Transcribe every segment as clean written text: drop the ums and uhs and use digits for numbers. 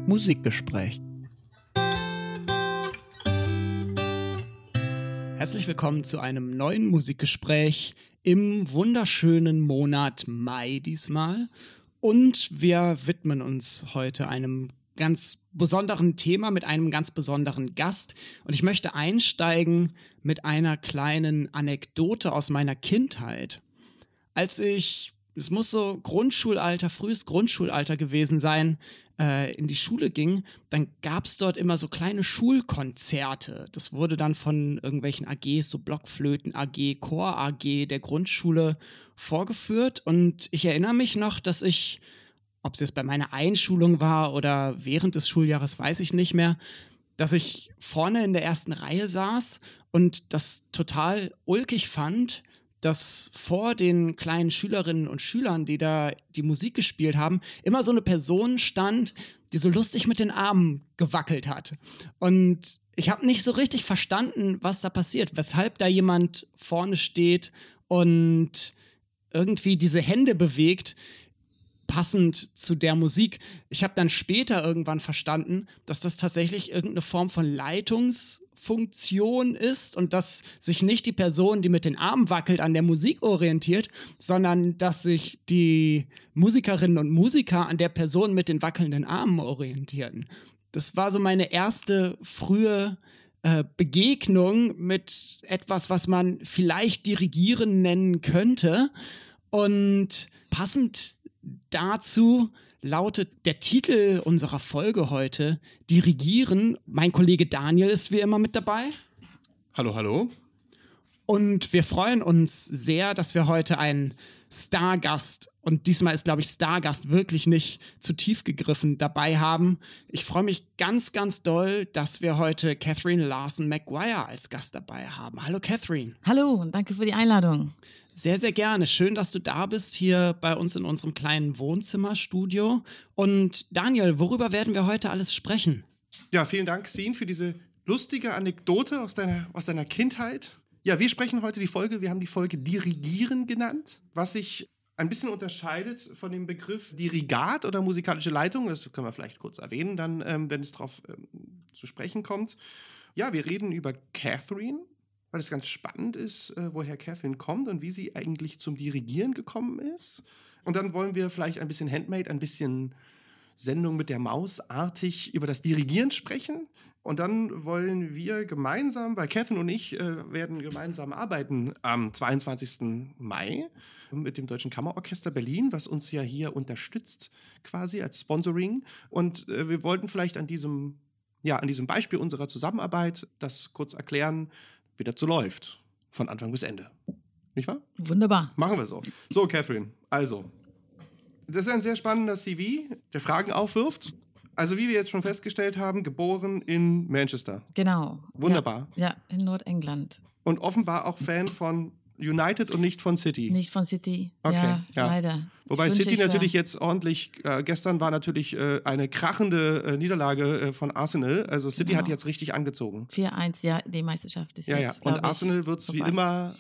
Musikgespräch. Herzlich willkommen zu einem neuen Musikgespräch im wunderschönen Monat Mai diesmal. Und wir widmen uns heute einem ganz besonderen Thema mit einem ganz besonderen Gast. Und ich möchte einsteigen mit einer kleinen Anekdote aus meiner Kindheit. Es muss so frühes Grundschulalter gewesen sein, in die Schule ging, dann gab es dort immer so kleine Schulkonzerte. Das wurde dann von irgendwelchen AGs, so Blockflöten AG, Chor AG der Grundschule vorgeführt. Und ich erinnere mich noch, dass ich, ob es jetzt bei meiner Einschulung war oder während des Schuljahres, weiß ich nicht mehr, dass ich vorne in der ersten Reihe saß und das total ulkig fand, dass vor den kleinen Schülerinnen und Schülern, die da die Musik gespielt haben, immer so eine Person stand, die so lustig mit den Armen gewackelt hat. Und ich habe nicht so richtig verstanden, was da passiert, weshalb da jemand vorne steht und irgendwie diese Hände bewegt, passend zu der Musik. Ich habe dann später irgendwann verstanden, dass das tatsächlich irgendeine Form von Leitungsfunktion ist und dass sich nicht die Person, die mit den Armen wackelt, an der Musik orientiert, sondern dass sich die Musikerinnen und Musiker an der Person mit den wackelnden Armen orientieren. Das war so meine erste frühe Begegnung mit etwas, was man vielleicht Dirigieren nennen könnte. Und passend dazu lautet der Titel unserer Folge heute Dirigieren. Mein Kollege Daniel ist wie immer mit dabei. Hallo, hallo. Und wir freuen uns sehr, dass wir heute einen Stargast, und diesmal ist, glaube ich, Stargast wirklich nicht zu tief gegriffen, dabei haben. Ich freue mich ganz, ganz doll, dass wir heute Catherine Larson-Maguire als Gast dabei haben. Hallo Catherine. Hallo und danke für die Einladung. Sehr, sehr gerne. Schön, dass du da bist, hier bei uns in unserem kleinen Wohnzimmerstudio. Und Daniel, worüber werden wir heute alles sprechen? Ja, vielen Dank, Sin, für diese lustige Anekdote aus deiner Kindheit. Ja, wir haben die Folge Dirigieren genannt, was sich ein bisschen unterscheidet von dem Begriff Dirigat oder musikalische Leitung. Das können wir vielleicht kurz erwähnen, dann, wenn es darauf zu sprechen kommt. Ja, wir reden über Catherine, weil es ganz spannend ist, woher Catherine kommt und wie sie eigentlich zum Dirigieren gekommen ist. Und dann wollen wir vielleicht ein bisschen Handmade, ein bisschen Sendung mit der Maus artig über das Dirigieren sprechen. Und dann wollen wir gemeinsam, weil Catherine und ich werden gemeinsam arbeiten am 22. Mai mit dem Deutschen Kammerorchester Berlin, was uns ja hier unterstützt quasi als Sponsoring. Und wir wollten vielleicht an diesem Beispiel unserer Zusammenarbeit das kurz erklären, wie das so läuft, von Anfang bis Ende. Nicht wahr? Wunderbar. Machen wir so. So, Catherine, also, das ist ein sehr spannender CV, der Fragen aufwirft. Also, wie wir jetzt schon festgestellt haben, geboren in Manchester. Genau. Wunderbar. Ja, in Nordengland. Und offenbar auch Fan von United und nicht von City. Nicht von City. Okay, ja. Leider. Wobei City natürlich jetzt ordentlich, gestern war natürlich eine krachende Niederlage von Arsenal. Also City hat jetzt richtig angezogen. 4-1, ja, die Meisterschaft ist jetzt, und Arsenal wird wie immer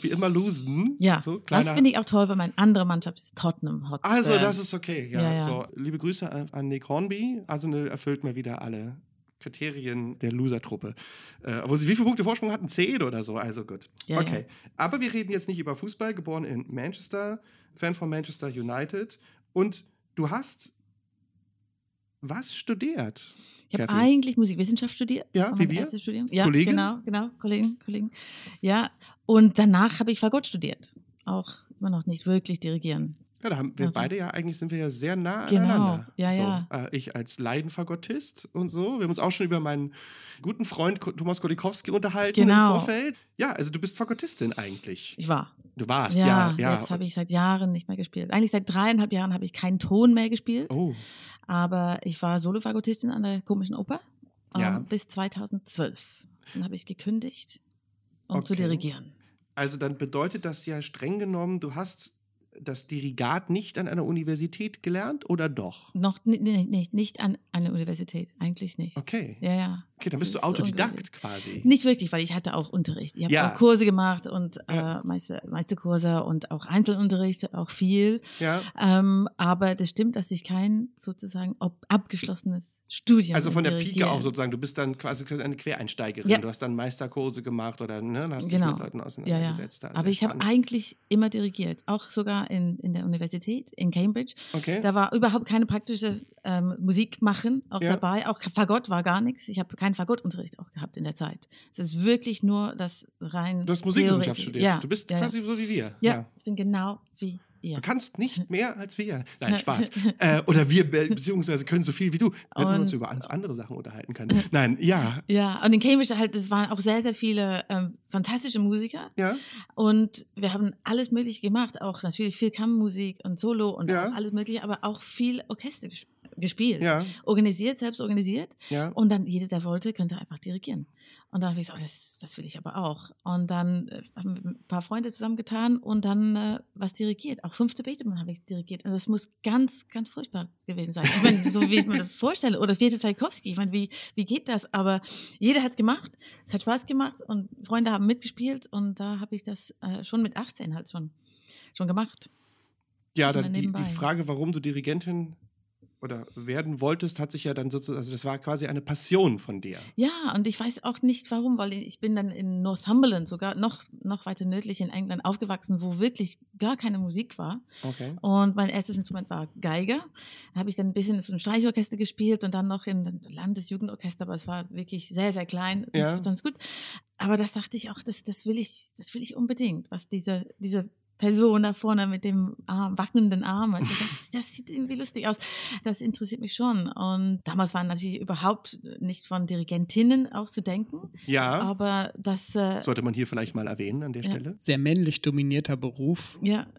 losen. Ja, so, das finde ich auch toll, weil meine andere Mannschaft ist Tottenham Hotspur. Also das ist okay. Ja. Ja. So, liebe Grüße an Nick Hornby. Arsenal erfüllt mal wieder alle Kriterien der Loser-Truppe. Wo sie wie viele Punkte Vorsprung hatten? 10 oder so, also gut. Ja, okay, aber wir reden jetzt nicht über Fußball, geboren in Manchester, Fan von Manchester United. Und du hast was studiert? Ich habe eigentlich Musikwissenschaft studiert. Ja, wie wir? Ja, Kollegin? Genau, Kollegen. Ja, und danach habe ich Fagott studiert. Auch immer noch nicht wirklich dirigieren. Ja, da haben wir beide sind wir ja sehr nah genau. aneinander. Ja. Ich als Leidenfagottist und so. Wir haben uns auch schon über meinen guten Freund Thomas Kolikowski unterhalten im Vorfeld. Ja, also du bist Fagottistin eigentlich. Ich war. Du warst, ja. Jetzt habe ich seit Jahren nicht mehr gespielt. Eigentlich seit 3,5 Jahren habe ich keinen Ton mehr gespielt. Oh. Aber ich war Solofagottistin an der Komischen Oper bis 2012. Dann habe ich gekündigt, um zu dirigieren. Also dann bedeutet das ja streng genommen, du hast das Dirigat nicht an einer Universität gelernt oder doch? Noch nicht an einer Universität, eigentlich nicht. Okay. Ja. Okay, dann bist du Autodidakt quasi. Nicht wirklich, weil ich hatte auch Unterricht. Ich habe auch Kurse gemacht und Meisterkurse und auch Einzelunterricht, auch viel. Ja. Aber das stimmt, dass ich kein sozusagen abgeschlossenes Studium Also von der Pike dirigiere. auf sozusagen, du bist dann quasi eine Quereinsteigerin. Ja. Du hast dann Meisterkurse gemacht oder hast dich Genau. mit Leuten auseinandergesetzt. Ja. Aber ich habe eigentlich immer dirigiert, auch sogar in der Universität in Cambridge. Okay. Da war überhaupt keine praktische Musik machen auch dabei. Auch Fagott war gar nichts. Ich habe keinen Fagottunterricht auch gehabt in der Zeit. Es ist wirklich nur das rein. Du hast Musikwissenschaft studiert. Ja. Du bist quasi so wie wir. Ja, ich bin genau wie ihr. Du kannst nicht mehr als wir. Nein, Spaß. Oder wir beziehungsweise können so viel wie du. Wir hätten uns über andere Sachen unterhalten können. Nein, ja. Ja, und in Cambridge halt, es waren auch sehr, sehr viele fantastische Musiker. Ja. Und wir haben alles Mögliche gemacht. Auch natürlich viel Kammermusik und Solo und auch alles Mögliche, aber auch viel Orchester gespielt. Ja. Selbst organisiert. Ja. Und dann jeder, der wollte, könnte einfach dirigieren. Und dann habe ich gesagt, das will ich aber auch. Und dann haben wir ein paar Freunde zusammengetan und dann was dirigiert. Auch 5. Beethoven habe ich dirigiert. Und das muss ganz, ganz furchtbar gewesen sein. Ich meine, so wie ich mir das vorstelle. Oder 4. Tchaikovsky. Ich meine, wie geht das? Aber jeder hat es gemacht. Es hat Spaß gemacht und Freunde haben mitgespielt. Und da habe ich das schon mit 18 halt schon gemacht. Ja, dann die Frage, warum du Dirigentin oder werden wolltest, hat sich ja dann sozusagen, also das war quasi eine Passion von dir. Ja, und ich weiß auch nicht warum, weil ich bin dann in Northumberland, sogar noch weiter nördlich in England aufgewachsen, wo wirklich gar keine Musik war. Okay. Und mein erstes Instrument war Geige. Da habe ich dann ein bisschen in so einem Streichorchester gespielt und dann noch in Landesjugendorchester, aber es war wirklich sehr, sehr klein. Ja. Das war ganz gut. Aber das dachte ich auch, das will ich unbedingt, was diese Person da vorne mit dem wackelnden Arm. Also das sieht irgendwie lustig aus. Das interessiert mich schon. Und damals war natürlich überhaupt nicht von Dirigentinnen auch zu denken. Ja. Aber das sollte man hier vielleicht mal erwähnen an der Stelle. Sehr männlich dominierter Beruf. Ja.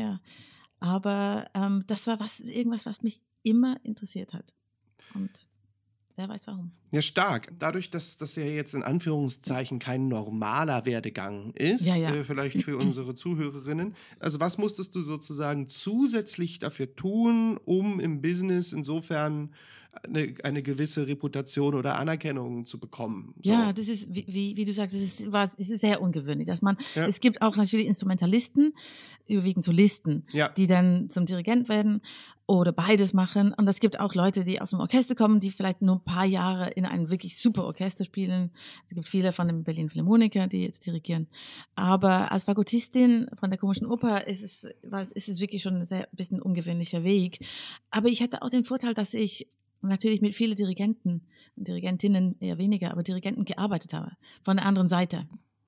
Aber das war irgendwas, was mich immer interessiert hat. Und wer weiß warum. Ja, stark. Dadurch, dass das ja jetzt in Anführungszeichen kein normaler Werdegang ist, vielleicht für unsere Zuhörerinnen. Also was musstest du sozusagen zusätzlich dafür tun, um im Business insofern eine gewisse Reputation oder Anerkennung zu bekommen? So. Ja, das ist, wie du sagst, es ist sehr ungewöhnlich, dass es gibt auch natürlich Instrumentalisten, überwiegend Solisten, die dann zum Dirigent werden oder beides machen. Und es gibt auch Leute, die aus dem Orchester kommen, die vielleicht nur ein paar Jahre in einem wirklich super Orchester spielen. Es gibt viele von den Berlin Philharmoniker, die jetzt dirigieren. Aber als Fagottistin von der Komischen Oper ist es wirklich schon ein sehr bisschen ungewöhnlicher Weg. Aber ich hatte auch den Vorteil, dass ich natürlich mit vielen Dirigenten und Dirigentinnen eher weniger, aber Dirigenten gearbeitet habe, von der anderen Seite.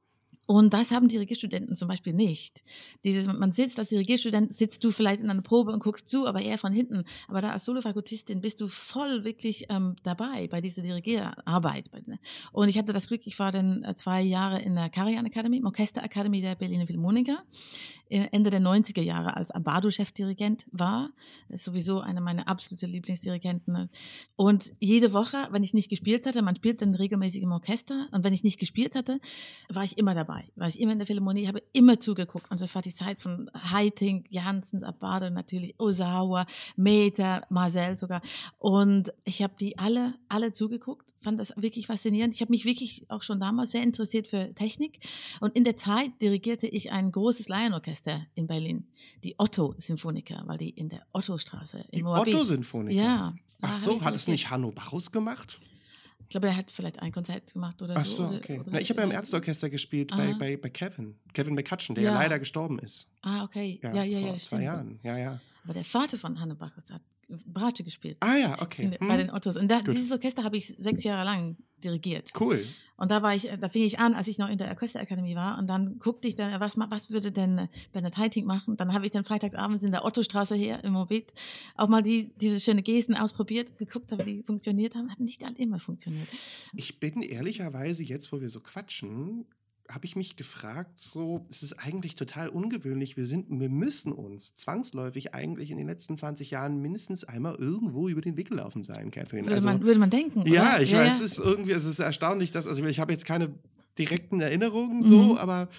Und das haben Dirigierstudenten zum Beispiel nicht. Man sitzt als Dirigierstudent, sitzt du vielleicht in einer Probe und guckst zu, aber eher von hinten. Aber da als Solofagottistin bist du voll wirklich dabei bei dieser Dirigierarbeit. Und ich hatte das Glück, ich war dann 2 Jahre in der Karajan-Akademie, im Orchesterakademie der Berliner Philharmoniker, Ende der 90er Jahre als Abbado-Chefdirigent war. Das ist sowieso einer meiner absoluten Lieblingsdirigenten. Und jede Woche, wenn ich nicht gespielt hatte, man spielt dann regelmäßig im Orchester, und wenn ich nicht gespielt hatte, war ich immer dabei. War ich immer in der Philharmonie, habe immer zugeguckt. Und das war die Zeit von Haitink, Janssens, Abbado natürlich, Ozawa, Meter, Marcel sogar. Und ich habe die alle zugeguckt, fand das wirklich faszinierend. Ich habe mich wirklich auch schon damals sehr interessiert für Technik. Und in der Zeit dirigierte ich ein großes Laienorchester in Berlin, die Otto-Symphoniker, weil die in der Ottostraße in Moabit. Die Otto-Symphoniker? Ja. Ach so, hat es nicht Hanno Bacchus gemacht? Ich glaube, er hat vielleicht ein Konzert gemacht oder so. Ach so, okay. Ich habe ja im Ärzteorchester gespielt bei Kevin McCutcheon, der ja leider gestorben ist. Ah, okay. Ja, vor 2 Jahren. Ja. Aber der Vater von Hanno Bacchus hat Bratsche gespielt. Ah ja, okay. Bei den Ottos. Und dieses Orchester habe ich 6 Jahre lang dirigiert. Cool. Und da fing ich an, als ich noch in der Orchesterakademie war, und dann guckte ich dann, was würde denn Bernhard Haitink machen? Dann habe ich dann freitagsabends in der Ottostraße her im Moabit auch mal diese schöne Gesten ausprobiert, geguckt, ob die funktioniert haben. Hat nicht immer funktioniert. Ich bin ehrlicherweise, jetzt wo wir so quatschen, habe ich mich gefragt, es ist eigentlich total ungewöhnlich. Wir müssen uns zwangsläufig eigentlich in den letzten 20 Jahren mindestens einmal irgendwo über den Weg gelaufen sein, Catherine. Würde man denken, oder? Ja, ich weiß, es ist erstaunlich, dass, ich habe jetzt keine direkten Erinnerungen so, aber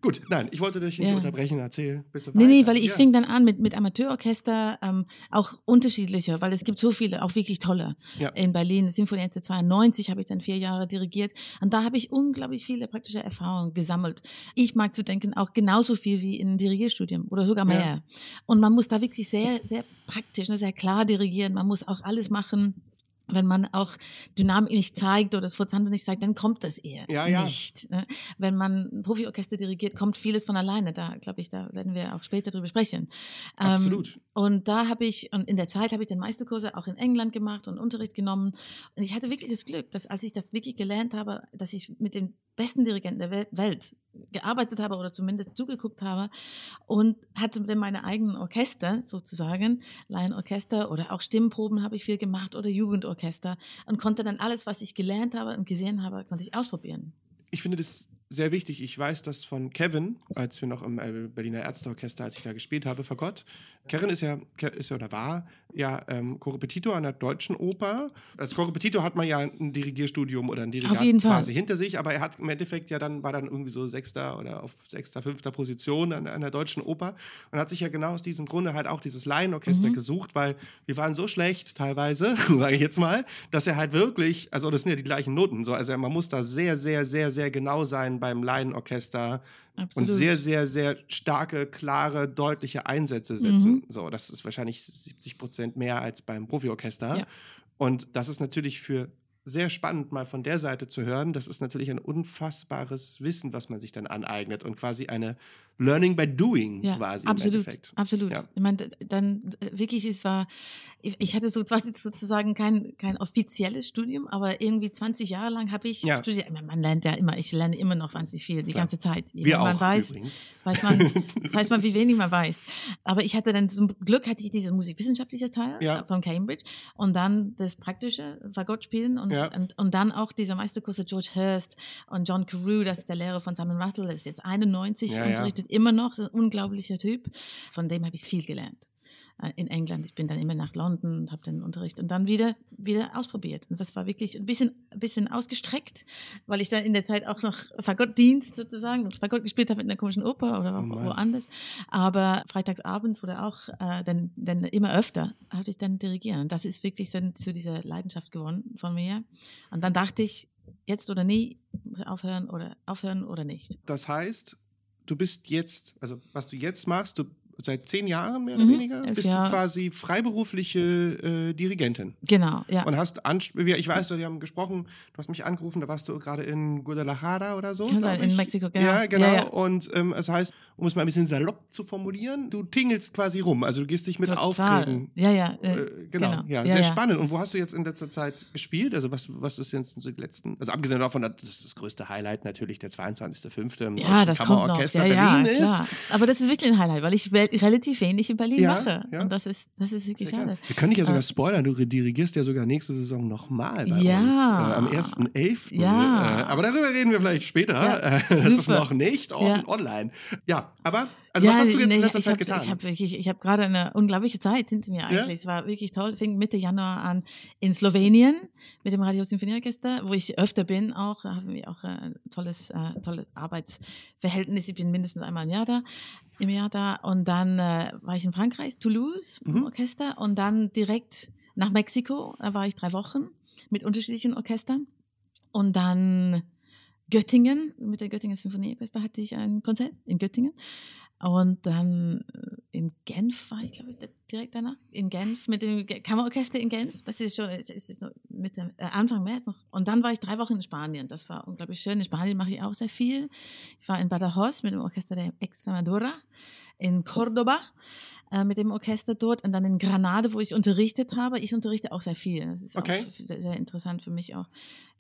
Gut, nein, ich wollte dich nicht unterbrechen, erzähl bitte weiter. Nee, weil ich fing dann an mit Amateurorchester, auch unterschiedliche, weil es gibt so viele, auch wirklich tolle. Ja. In Berlin, Sinfonieorchester 92 habe ich dann 4 Jahre dirigiert und da habe ich unglaublich viele praktische Erfahrungen gesammelt. Ich mag zu denken, auch genauso viel wie in einem Dirigierstudium oder sogar mehr. Ja. Und man muss da wirklich sehr, sehr praktisch, sehr klar dirigieren, man muss auch alles machen. Wenn man auch Dynamik nicht zeigt oder das Forzando nicht zeigt, dann kommt das eher nicht. Ne? Wenn man ein Profiorchester dirigiert, kommt vieles von alleine. Da, glaube ich, da werden wir auch später drüber sprechen. Absolut. Und in der Zeit habe ich dann Meisterkurse auch in England gemacht und Unterricht genommen. Und ich hatte wirklich das Glück, dass als ich das wirklich gelernt habe, dass ich mit den besten Dirigenten der Welt gearbeitet habe oder zumindest zugeguckt habe und hatte dann meine eigenen Orchester sozusagen, Laienorchester oder auch Stimmproben habe ich viel gemacht oder Jugendorchester und konnte dann alles, was ich gelernt habe und gesehen habe, konnte ich ausprobieren. Ich finde das sehr wichtig. Ich weiß das von Kevin, als wir noch im Berliner Ärzteorchester, als ich da gespielt habe, Fagott. Kevin war Korrepetitor an der Deutschen Oper. Als Korrepetitor hat man ja ein Dirigierstudium oder ein Dirigat quasi hinter sich, aber er hat im Endeffekt war dann irgendwie so 6. oder auf 6., 5. Position an der Deutschen Oper und hat sich ja genau aus diesem Grunde halt auch dieses Laienorchester gesucht, weil wir waren so schlecht teilweise, sage ich jetzt mal, dass er halt wirklich, also das sind ja die gleichen Noten, so, also man muss da sehr, sehr, sehr, sehr genau sein beim Laienorchester. Absolut. Und sehr, sehr, sehr starke, klare, deutliche Einsätze setzen. So, das ist wahrscheinlich 70% mehr als beim Profiorchester. Ja. Und das ist natürlich sehr spannend, mal von der Seite zu hören. Das ist natürlich ein unfassbares Wissen, was man sich dann aneignet und quasi eine Learning by Doing quasi absolut, im Endeffekt. Absolut. Ja. Ich meine, dann wirklich, ich hatte sozusagen kein offizielles Studium, aber irgendwie 20 Jahre lang habe ich studiert. Man lernt ja immer, ich lerne immer noch wahnsinnig viel, die ganze Zeit. Wir auch übrigens. Weiß man, wie wenig man weiß. Aber ich hatte dann zum Glück dieses musikwissenschaftliche Teil von Cambridge und dann das praktische Fagott spielen und dann auch diese Meisterkurse George Hurst und John Carew, das ist der Lehrer von Simon Rattle, das ist jetzt 91, unterrichtet immer noch, ist ein unglaublicher Typ. Von dem habe ich viel gelernt. In England. Ich bin dann immer nach London und habe den Unterricht und dann wieder ausprobiert. Und das war wirklich ein bisschen ausgestreckt, weil ich dann in der Zeit auch noch Fagottdienst sozusagen und Fagott gespielt habe in der Komischen Oper oder auch woanders. Aber freitagsabends oder auch dann immer öfter hatte ich dann dirigieren. Und das ist wirklich dann zu dieser Leidenschaft geworden von mir. Und dann dachte ich, jetzt oder nie, muss aufhören oder nicht. Das heißt, du bist jetzt, also was du jetzt machst, seit 10 Jahren mehr oder weniger, bist du quasi freiberufliche Dirigentin. Genau, ja. Und ich weiß, wir haben gesprochen, du hast mich angerufen, da warst du gerade in Guadalajara oder so. Kann sein, in Mexiko, genau. Ja, genau. Ja. Und das heißt, um es mal ein bisschen salopp zu formulieren, du tingelst quasi rum, also du gehst dich mit Aufträgen. Ja. Genau. Ja, sehr spannend. Und wo hast du jetzt in letzter Zeit gespielt? Also was ist jetzt so die letzten, also abgesehen davon, das größte Highlight natürlich der 22.05. im Deutschen Kammerorchester Berlin ist. Klar. Aber das ist wirklich ein Highlight, weil ich relativ wenig in Berlin mache. Ja. Und das ist wirklich schade. Wir können dich ja sogar spoilern, du dirigierst ja sogar nächste Saison nochmal bei uns. Am 1.11. Ja. Aber darüber reden wir vielleicht später. Ja, das ist noch nicht online. Ja, aber was hast du jetzt in letzter Zeit getan? Ich habe gerade eine unglaubliche Zeit hinter mir eigentlich. Es war wirklich toll. Fing Mitte Januar an in Slowenien mit dem Radio Sinfonieorchester, wo ich öfter bin auch. Da haben wir auch ein tolles Arbeitsverhältnis. Ich bin mindestens einmal im Jahr da. Und dann war ich in Frankreich, Toulouse im Orchester und dann direkt nach Mexiko. Da war ich 3 Wochen mit unterschiedlichen Orchestern. Und dann Göttingen, mit der Göttingen Sinfonieorchester hatte ich ein Konzert in Göttingen. Und dann in Genf war ich, glaube ich, direkt danach. In Genf mit dem Kammerorchester in Genf. Das ist schon Anfang März noch. Und dann war ich 3 Wochen in Spanien. Das war unglaublich schön. In Spanien mache ich auch sehr viel. Ich war in Badajoz mit dem Orchester der Extremadura, in Córdoba mit dem Orchester dort und dann in Granada, wo ich unterrichtet habe. Ich unterrichte auch sehr viel. Das ist auch sehr interessant für mich auch.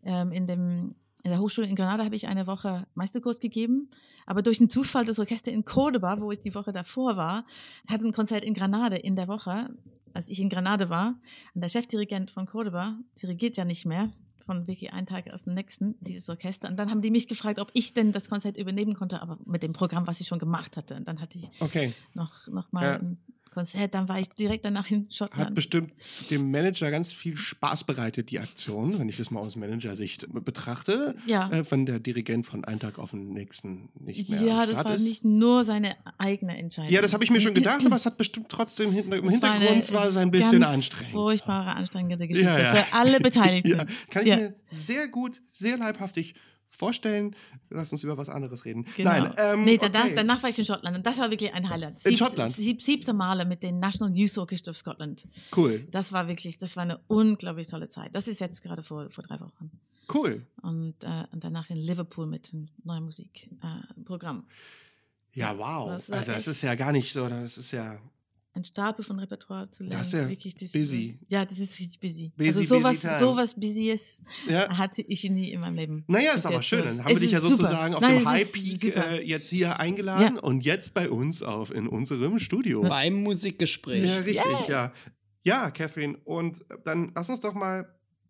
In der Hochschule in Granada habe ich eine Woche Meisterkurs gegeben, aber durch einen Zufall das Orchester in Córdoba, wo ich die Woche davor war, hatte ein Konzert in Granada in der Woche, als ich in Granada war. Und der Chefdirigent von Córdoba dirigiert ja nicht mehr, von wirklich einen Tag auf den nächsten, dieses Orchester. Und dann haben die mich gefragt, ob ich denn das Konzert übernehmen konnte, aber mit dem Programm, was ich schon gemacht hatte. Und dann hatte ich noch mal ein Konzert, dann war ich direkt danach in Schottland. Hat bestimmt dem Manager ganz viel Spaß bereitet, die Aktion, wenn ich das mal aus Managersicht betrachte. Ja. Wenn der Dirigent von einem Tag auf den nächsten nicht mehr am Ja, Start das war ist. nicht nur seine eigene Entscheidung. Ja, das habe ich mir schon gedacht, aber es hat bestimmt trotzdem im Hintergrund war es ein bisschen anstrengend. Furchtbare, anstrengende Geschichte Ja. für alle Beteiligten. Ja, kann ich mir sehr gut, sehr leibhaftig vorstellen. Lass uns über was anderes reden. Genau. Nein, danach war ich in Schottland und das war wirklich ein Highlight. In Schottland? 7. Male mit dem National Youth Orchestra of Scotland. Cool. Das war eine unglaublich tolle Zeit. Das ist jetzt gerade vor 3 Wochen. Cool. Und danach in Liverpool mit einem neuen Musikprogramm. Ja, wow. Das ist ja gar nicht so, das ist ja ein Stapel von Repertoire zu lernen. Das ist ja wirklich, busy. Das ist richtig busy. Busy sowas Busyes hatte ich nie in meinem Leben. Naja, ist aber schön. Dann haben wir dich ja sozusagen auf dem High-Peak jetzt hier eingeladen und jetzt bei uns in unserem Studio. Beim Musikgespräch. Ja, richtig, ja. Ja, Catherine. Und dann lass uns doch mal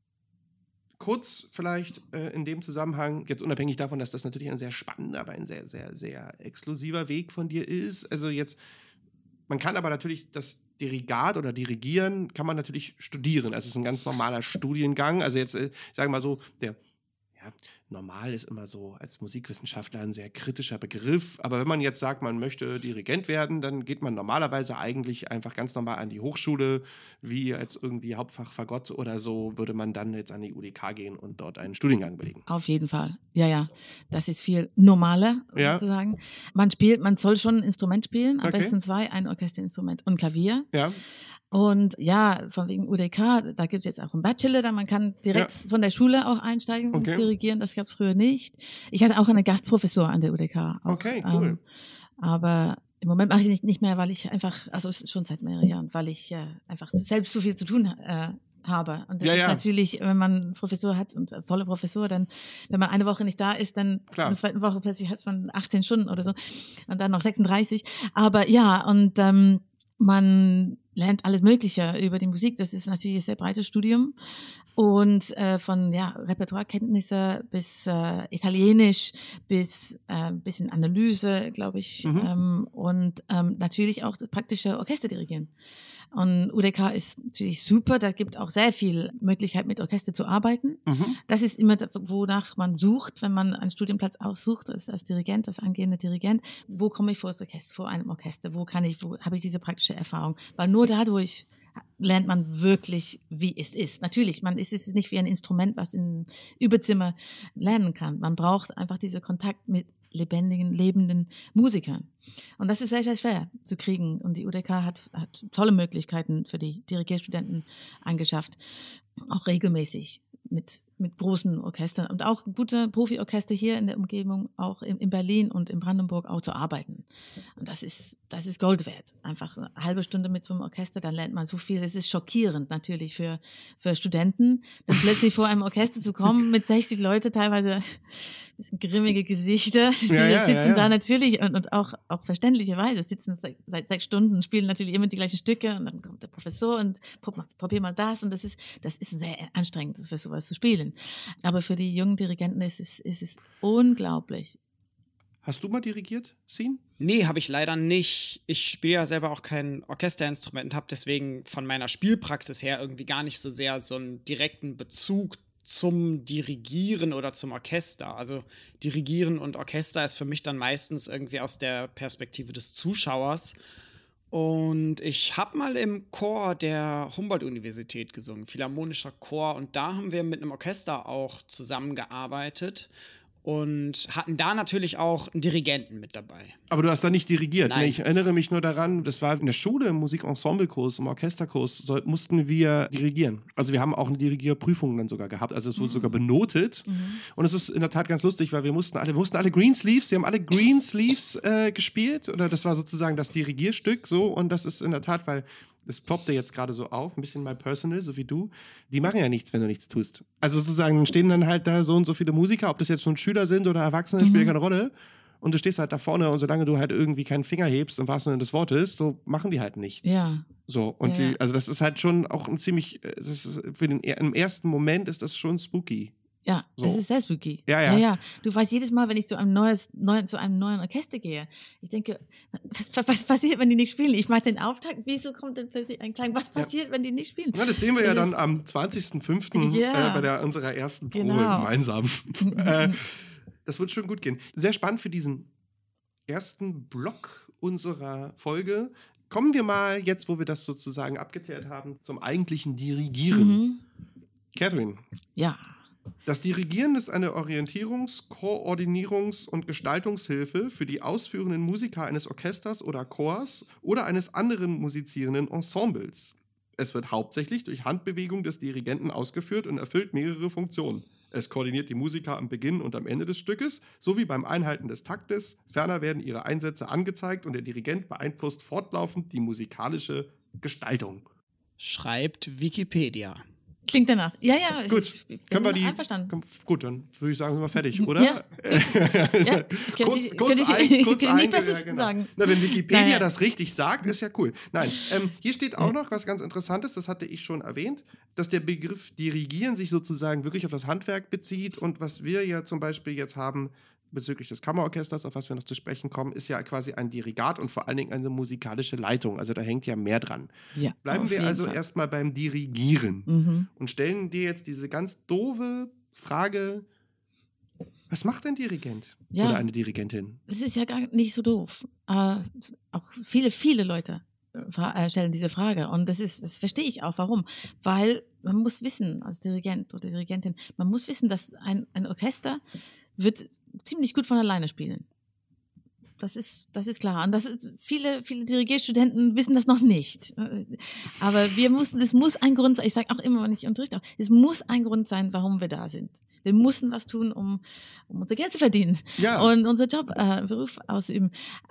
kurz vielleicht in dem Zusammenhang, jetzt unabhängig davon, dass das natürlich ein sehr spannender, aber ein sehr, sehr, sehr exklusiver Weg von dir ist. Also jetzt man kann aber natürlich das Dirigat oder Dirigieren kann man natürlich studieren. Also es ist ein ganz normaler Studiengang. Also jetzt, sagen wir mal so, normal ist immer so als Musikwissenschaftler ein sehr kritischer Begriff. Aber wenn man jetzt sagt, man möchte Dirigent werden, dann geht man normalerweise eigentlich einfach ganz normal an die Hochschule, wie jetzt irgendwie Hauptfach Fagott oder so, würde man dann jetzt an die UDK gehen und dort einen Studiengang belegen. Auf jeden Fall. Ja. Das ist viel normaler, sozusagen. Man soll schon ein Instrument spielen, am besten 2, ein Orchesterinstrument und Klavier. Ja. Und ja, von wegen UDK, da gibt es jetzt auch einen Bachelor, da man kann direkt von der Schule auch einsteigen ins Dirigieren, das gab es früher nicht. Ich hatte auch eine Gastprofessur an der UDK. Auch, okay, cool. Aber im Moment mache ich nicht mehr, weil ich einfach, also schon seit mehreren Jahren, weil ich einfach selbst so viel zu tun habe. Und das ist natürlich, wenn man eine Professur hat und eine volle Professur, dann, wenn man eine Woche nicht da ist, dann in der zweiten Woche plötzlich hat man 18 Stunden oder so und dann noch 36. Aber ja, und man lernt alles Mögliche über die Musik. Das ist natürlich ein sehr breites Studium. Und von Repertoirekenntnisse bis Italienisch bis ein bisschen Analyse, glaube ich. Und natürlich auch das praktische Orchester dirigieren. Und UDK ist natürlich super. Da gibt auch sehr viel Möglichkeit, mit Orchester zu arbeiten. Das ist immer, wonach man sucht, wenn man einen Studienplatz aussucht, als Dirigent, als angehender Dirigent. Wo komme ich vor einem Orchester? Wo habe ich diese praktische Erfahrung? Weil nur dadurch lernt man wirklich, wie es ist. Natürlich, es ist nicht wie ein Instrument, was im Überzimmer lernen kann. Man braucht einfach diesen Kontakt mit lebendigen, lebenden Musikern. Und das ist sehr, sehr schwer zu kriegen. Und die UDK hat tolle Möglichkeiten für die Dirigierstudenten angeschafft. Auch regelmäßig mit großen Orchestern und auch gute Profi-Orchester hier in der Umgebung, auch in Berlin und in Brandenburg auch zu arbeiten. Und das ist Gold wert. Einfach eine halbe Stunde mit so einem Orchester, dann lernt man so viel. Es ist schockierend natürlich für Studenten, dann plötzlich vor einem Orchester zu kommen mit 60 Leuten, teilweise ein bisschen grimmige Gesichter. Die sitzen da natürlich und auch verständlicherweise sitzen seit 6 Stunden, spielen natürlich immer die gleichen Stücke und dann kommt der Professor und probier mal das und das ist sehr anstrengend, für sowas zu spielen. Aber für die jungen Dirigenten ist es unglaublich. Hast du mal dirigiert, Sien? Nee, habe ich leider nicht. Ich spiele ja selber auch kein Orchesterinstrument und habe deswegen von meiner Spielpraxis her irgendwie gar nicht so sehr so einen direkten Bezug zum Dirigieren oder zum Orchester. Also Dirigieren und Orchester ist für mich dann meistens irgendwie aus der Perspektive des Zuschauers. Und ich habe mal im Chor der Humboldt-Universität gesungen, philharmonischer Chor. Und da haben wir mit einem Orchester auch zusammengearbeitet und hatten da natürlich auch einen Dirigenten mit dabei. Aber du hast da nicht dirigiert? Nein. Nee, ich erinnere mich nur daran, das war in der Schule, im Musikensemblekurs, im Orchesterkurs, mussten wir dirigieren. Also wir haben auch eine Dirigierprüfung dann sogar gehabt, also es wurde sogar benotet. Und es ist in der Tat ganz lustig, weil wir mussten alle Greensleeves, sie haben alle Greensleeves gespielt, oder das war sozusagen das Dirigierstück, so, und das ist in der Tat, weil das ploppte jetzt gerade so auf, ein bisschen my personal, so wie du. Die machen ja nichts, wenn du nichts tust. Also sozusagen stehen dann halt da so und so viele Musiker, ob das jetzt nun Schüler sind oder Erwachsene, spielt keine Rolle. Und du stehst halt da vorne und solange du halt irgendwie keinen Finger hebst, im wahrsten Sinne des Wortes, so machen die halt nichts. Ja. So, und also das ist halt schon auch ein ziemlich, im ersten Moment ist das schon spooky. Ja, So. es ist sehr spooky. Ja. Du weißt jedes Mal, wenn ich zu einem neuen Orchester gehe, ich denke, was passiert, wenn die nicht spielen? Ich mache den Auftakt, wieso kommt denn plötzlich ein Klang? Was passiert, wenn die nicht spielen? Ja, das sehen wir ja dann am 20.05. Bei unserer ersten Probe gemeinsam. Das wird schon gut gehen. Sehr spannend für diesen ersten Block unserer Folge. Kommen wir mal jetzt, wo wir das sozusagen abgeklärt haben, zum eigentlichen Dirigieren. Catherine. Ja. Das Dirigieren ist eine Orientierungs-, Koordinierungs- und Gestaltungshilfe für die ausführenden Musiker eines Orchesters oder Chors oder eines anderen musizierenden Ensembles. Es wird hauptsächlich durch Handbewegung des Dirigenten ausgeführt und erfüllt mehrere Funktionen. Es koordiniert die Musiker am Beginn und am Ende des Stückes, sowie beim Einhalten des Taktes. Ferner werden ihre Einsätze angezeigt und der Dirigent beeinflusst fortlaufend die musikalische Gestaltung. Schreibt Wikipedia. Klingt danach. Ja. Gut, können wir die. Einverstanden. Gut, dann würde ich sagen, sind wir fertig, oder? Ja. Kurz sagen. Na, wenn Wikipedia das richtig sagt, ist ja cool. Nein, hier steht auch noch was ganz Interessantes, das hatte ich schon erwähnt, dass der Begriff Dirigieren sich sozusagen wirklich auf das Handwerk bezieht und was wir ja zum Beispiel jetzt haben bezüglich des Kammerorchesters, auf was wir noch zu sprechen kommen, ist ja quasi ein Dirigat und vor allen Dingen eine musikalische Leitung. Also da hängt ja mehr dran. Ja, bleiben wir also erstmal beim Dirigieren und stellen dir jetzt diese ganz doofe Frage, was macht ein Dirigent oder eine Dirigentin? Das ist ja gar nicht so doof. Auch viele Leute stellen diese Frage und das verstehe ich auch, warum. Weil man muss wissen, als Dirigent oder Dirigentin, man muss wissen, dass ein Orchester wird ziemlich gut von alleine spielen. Das ist klar. Und viele Dirigierstudenten wissen das noch nicht. Aber es muss ein Grund sein, ich sage auch immer, wenn ich unterrichte, es muss ein Grund sein, warum wir da sind. Wir müssen was tun, um unser Geld zu verdienen und unser Beruf ausüben.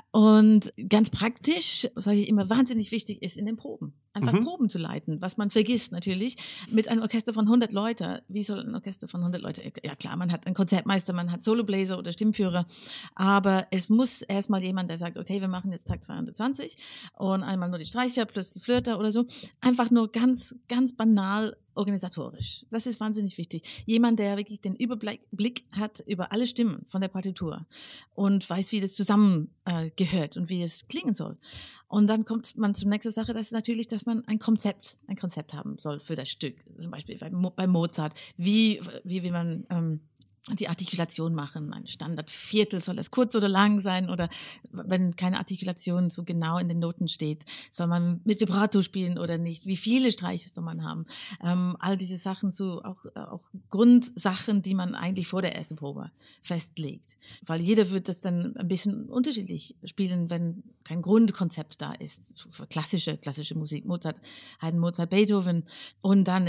Und ganz praktisch, sage ich immer, wahnsinnig wichtig ist in den Proben. Einfach Proben zu leiten, was man vergisst natürlich. Mit einem Orchester von 100 Leuten, wie soll ein Orchester von 100 Leuten? Ja klar, man hat einen Konzertmeister, man hat Solobläser oder Stimmführer, aber es muss erstmal jemand, der sagt, okay, wir machen jetzt Tag 220 und einmal nur die Streicher plus die Flöter oder so. Einfach nur ganz, ganz banal organisatorisch. Das ist wahnsinnig wichtig. Jemand, der wirklich den Überblick hat über alle Stimmen von der Partitur und weiß, wie das zusammen gehört und wie es klingen soll. Und dann kommt man zur nächsten Sache, das ist natürlich, dass man ein Konzept haben soll für das Stück. Zum Beispiel bei Mozart. Wie will man die Artikulation machen. Ein Standardviertel, soll das kurz oder lang sein oder wenn keine Artikulation so genau in den Noten steht, soll man mit Vibrato spielen oder nicht? Wie viele Streiche soll man haben? All diese Sachen, so auch Grundsachen, die man eigentlich vor der ersten Probe festlegt. Weil jeder wird das dann ein bisschen unterschiedlich spielen, wenn kein Grundkonzept da ist. Für klassische Musik, Mozart, Haydn, Mozart, Beethoven und dann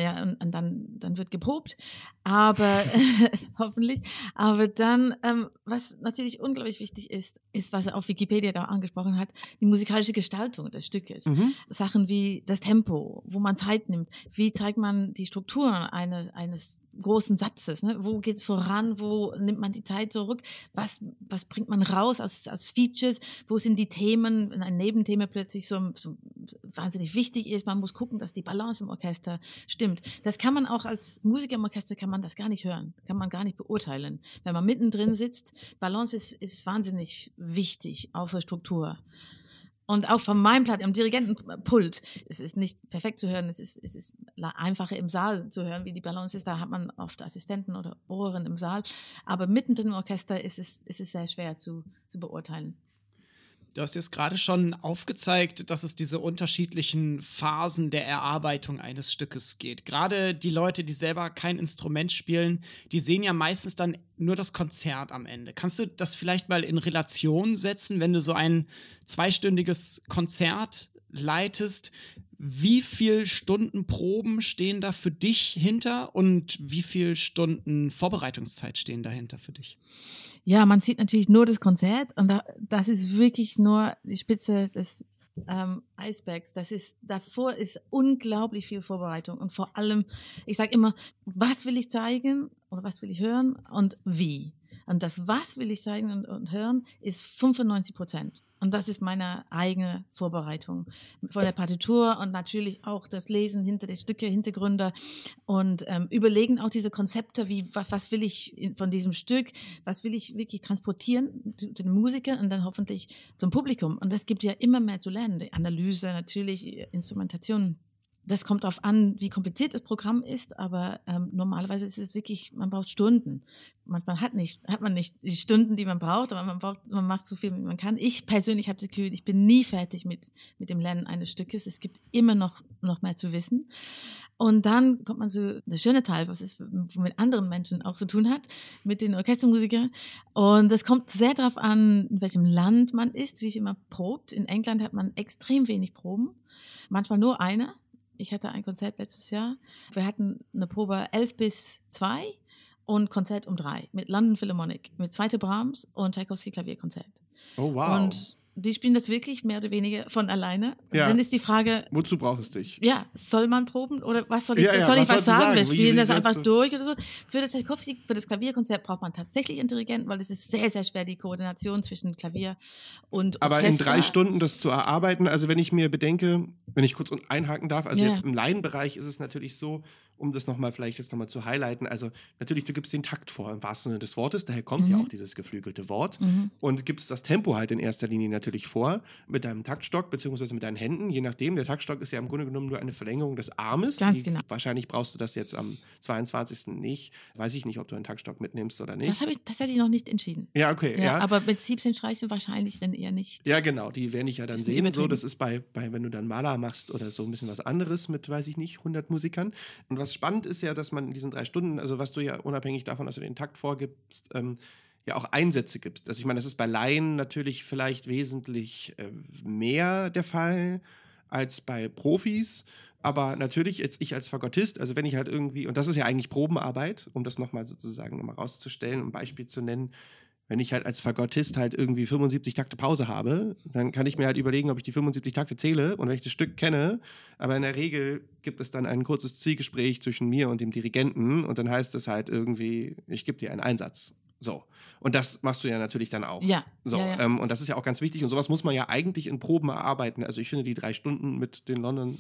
wird geprobt. Aber hoffentlich. Aber dann, was natürlich unglaublich wichtig ist, was er auf Wikipedia da angesprochen hat, die musikalische Gestaltung des Stückes. Sachen wie das Tempo, wo man Zeit nimmt. Wie zeigt man die Struktur eines großen Satzes? Ne? Wo geht's voran? Wo nimmt man die Zeit zurück? Was bringt man raus als Features? Wo sind die Themen, wenn ein Nebenthema plötzlich so wahnsinnig wichtig ist? Man muss gucken, dass die Balance im Orchester stimmt. Das kann man auch als Musiker im Orchester, kann man das gar nicht hören, kann man gar nicht beurteilen. Wenn man mittendrin sitzt, Balance ist wahnsinnig wichtig, auch für Struktur. Und auch von meinem Platz, am Dirigentenpult, es ist nicht perfekt zu hören, es ist einfacher im Saal zu hören, wie die Balance ist. Da hat man oft Assistenten oder Ohren im Saal. Aber mittendrin im Orchester ist es sehr schwer zu beurteilen. Du hast jetzt gerade schon aufgezeigt, dass es diese unterschiedlichen Phasen der Erarbeitung eines Stückes geht. Gerade die Leute, die selber kein Instrument spielen, die sehen ja meistens dann nur das Konzert am Ende. Kannst du das vielleicht mal in Relation setzen, wenn du so ein 2-stündiges Konzert leitest? Wie viele Stunden Proben stehen da für dich hinter und wie viele Stunden Vorbereitungszeit stehen dahinter für dich? Ja, man sieht natürlich nur das Konzert und das ist wirklich nur die Spitze des Eisbergs. Davor ist unglaublich viel Vorbereitung und vor allem, ich sage immer, was will ich zeigen oder was will ich hören und wie. Und das, was will ich zeigen und hören, ist 95%. Und das ist meine eigene Vorbereitung von der Partitur und natürlich auch das Lesen hinter den Stücke, Hintergründe und überlegen auch diese Konzepte, wie was will ich von diesem Stück, was will ich wirklich transportieren zu den Musikern und dann hoffentlich zum Publikum. Und das gibt ja immer mehr zu lernen. Die Analyse, natürlich Instrumentation. Das kommt darauf an, wie kompliziert das Programm ist, aber normalerweise ist es wirklich, man braucht Stunden. Manchmal hat man nicht die Stunden, die man braucht, aber man macht so viel, wie man kann. Ich persönlich habe das Gefühl, ich bin nie fertig mit dem Lernen eines Stückes. Es gibt immer noch mehr zu wissen. Und dann kommt man zu der schöne Teil, was es mit anderen Menschen auch zu tun hat, mit den Orchestermusikern. Und das kommt sehr darauf an, in welchem Land man ist, wie viel man probt. In England hat man extrem wenig Proben, manchmal nur eine. Ich hatte ein Konzert letztes Jahr. Wir hatten eine Probe 11:02 und Konzert um 3 mit London Philharmonic, mit zweite Brahms und Tchaikovsky Klavierkonzert. Oh, wow. Und die spielen das wirklich mehr oder weniger von alleine. Ja. Dann ist die Frage, wozu brauchst du dich? Ja, soll man proben oder was soll ich sagen? Wir spielen das einfach durch oder so. Für das Tchaikovsky, für das Klavierkonzert braucht man tatsächlich einen Dirigenten, weil es ist sehr, sehr schwer, die Koordination zwischen Klavier und Orchester. Aber in 3 Stunden das zu erarbeiten, also wenn ich mir bedenke, wenn ich kurz einhaken darf, also jetzt im Laienbereich ist es natürlich so, um das vielleicht jetzt nochmal zu highlighten, also natürlich, du gibst den Takt vor, im wahrsten Sinne des Wortes, daher kommt ja auch dieses geflügelte Wort und gibst das Tempo halt in erster Linie natürlich vor, mit deinem Taktstock beziehungsweise mit deinen Händen, je nachdem, der Taktstock ist ja im Grunde genommen nur eine Verlängerung des Armes. Ganz genau. Wahrscheinlich brauchst du das jetzt am 22. nicht, weiß ich nicht, ob du einen Taktstock mitnimmst oder nicht. Das habe ich tatsächlich noch nicht entschieden. Ja, okay. Ja. Aber mit 17 Streichen wahrscheinlich dann eher nicht. Ja, genau, die werde ich ja dann sehen, so, das ist bei, wenn du dann Maler machst oder so ein bisschen was anderes mit, weiß ich nicht, 100 Musikern. Und was spannend ist ja, dass man in diesen 3 Stunden, also was du ja unabhängig davon, dass du den Takt vorgibst, ja auch Einsätze gibst. Also ich meine, das ist bei Laien natürlich vielleicht wesentlich mehr der Fall als bei Profis, aber natürlich jetzt ich als Fagottist, also wenn ich halt irgendwie, und das ist ja eigentlich Probenarbeit, um das nochmal sozusagen nochmal rauszustellen, um ein Beispiel zu nennen, wenn ich halt als Fagottist halt irgendwie 75 Takte Pause habe, dann kann ich mir halt überlegen, ob ich die 75 Takte zähle und wenn ich das Stück kenne. Aber in der Regel gibt es dann ein kurzes Zielgespräch zwischen mir und dem Dirigenten und dann heißt es halt irgendwie, ich gebe dir einen Einsatz. So. Und das machst du ja natürlich dann auch. Ja. So. Ja. Und das ist ja auch ganz wichtig. Und sowas muss man ja eigentlich in Proben erarbeiten. Also ich finde, die 3 Stunden mit den London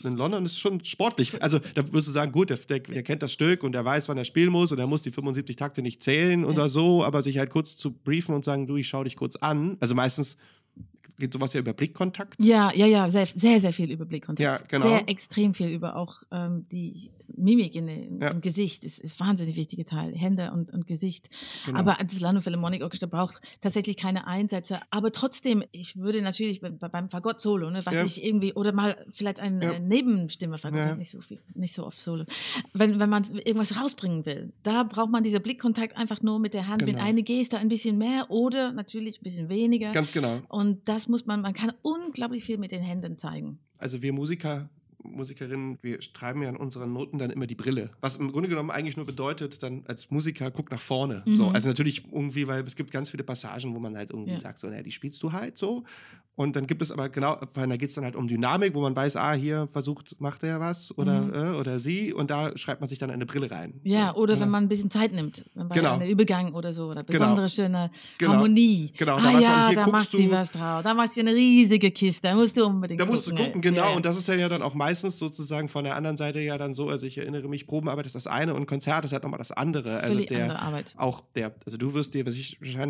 ist schon sportlich. Also da wirst du sagen, gut, der kennt das Stück und der weiß, wann er spielen muss und er muss die 75 Takte nicht zählen oder so, aber sich halt kurz zu briefen und sagen, du, ich schau dich kurz an. Also meistens geht sowas ja über Blickkontakt. Ja, sehr, sehr, sehr viel über Blickkontakt. Ja, genau. Sehr extrem viel über auch die Mimik im Gesicht. Ist ein wahnsinnig wichtiger Teil. Hände und Gesicht. Genau. Aber das London Philharmonic Orchestra braucht tatsächlich keine Einsätze. Aber trotzdem, ich würde natürlich beim Fagott-Solo, ne, was ich irgendwie, oder mal vielleicht eine Nebenstimme, Fagott nicht so oft Solo. Wenn man irgendwas rausbringen will, da braucht man diesen Blickkontakt einfach nur mit der Hand, mit einer Geste ein bisschen mehr oder natürlich ein bisschen weniger. Ganz genau. Und das muss man kann unglaublich viel mit den Händen zeigen. Also wir Musikerinnen, wir schreiben ja in unseren Noten dann immer die Brille. Was im Grunde genommen eigentlich nur bedeutet, dann als Musiker, guck nach vorne. So, also natürlich irgendwie, weil es gibt ganz viele Passagen, wo man halt irgendwie sagt, so, naja, die spielst du halt so. Und dann gibt es aber weil da geht es dann halt um Dynamik, wo man weiß, hier macht er was oder sie und da schreibt man sich dann eine Brille rein. Ja, oder wenn man ein bisschen Zeit nimmt, bei einem Übergang oder so, oder besondere schöne Harmonie. Genau, da macht sie was drauf, da macht sie eine riesige Kiste, da musst du unbedingt gucken. Da musst du gucken, genau, und das ist ja dann auch meistens sozusagen von der anderen Seite ja dann so, also ich erinnere mich, Probenarbeit ist das eine und Konzert ist halt nochmal das andere. Völlig andere Arbeit. Also du wirst dir, das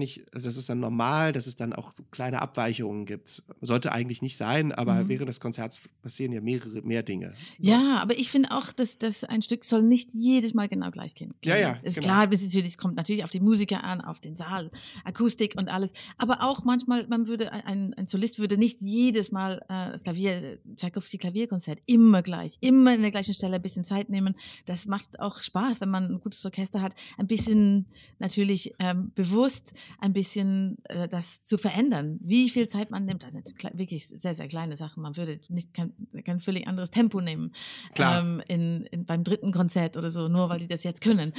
ist dann normal, dass es dann auch so kleine Abweichungen gibt. Sollte eigentlich nicht sein, aber während des Konzerts passieren ja mehr Dinge. So. Ja, aber ich finde auch, dass ein Stück soll nicht jedes Mal genau gleich klingen. Ja, ist klar, es kommt natürlich auf die Musiker an, auf den Saal, Akustik und alles. Aber auch manchmal, ein Solist würde nicht jedes Mal das Tchaikovsky Klavierkonzert immer gleich, immer in der gleichen Stelle ein bisschen Zeit nehmen. Das macht auch Spaß, wenn man ein gutes Orchester hat, ein bisschen natürlich bewusst ein bisschen das zu verändern. Wie viel Zeit man nimmt, also wirklich sehr, sehr kleine Sachen. Man würde kein völlig anderes Tempo nehmen. Klar. Beim 3. Konzert oder so, nur weil die das jetzt können.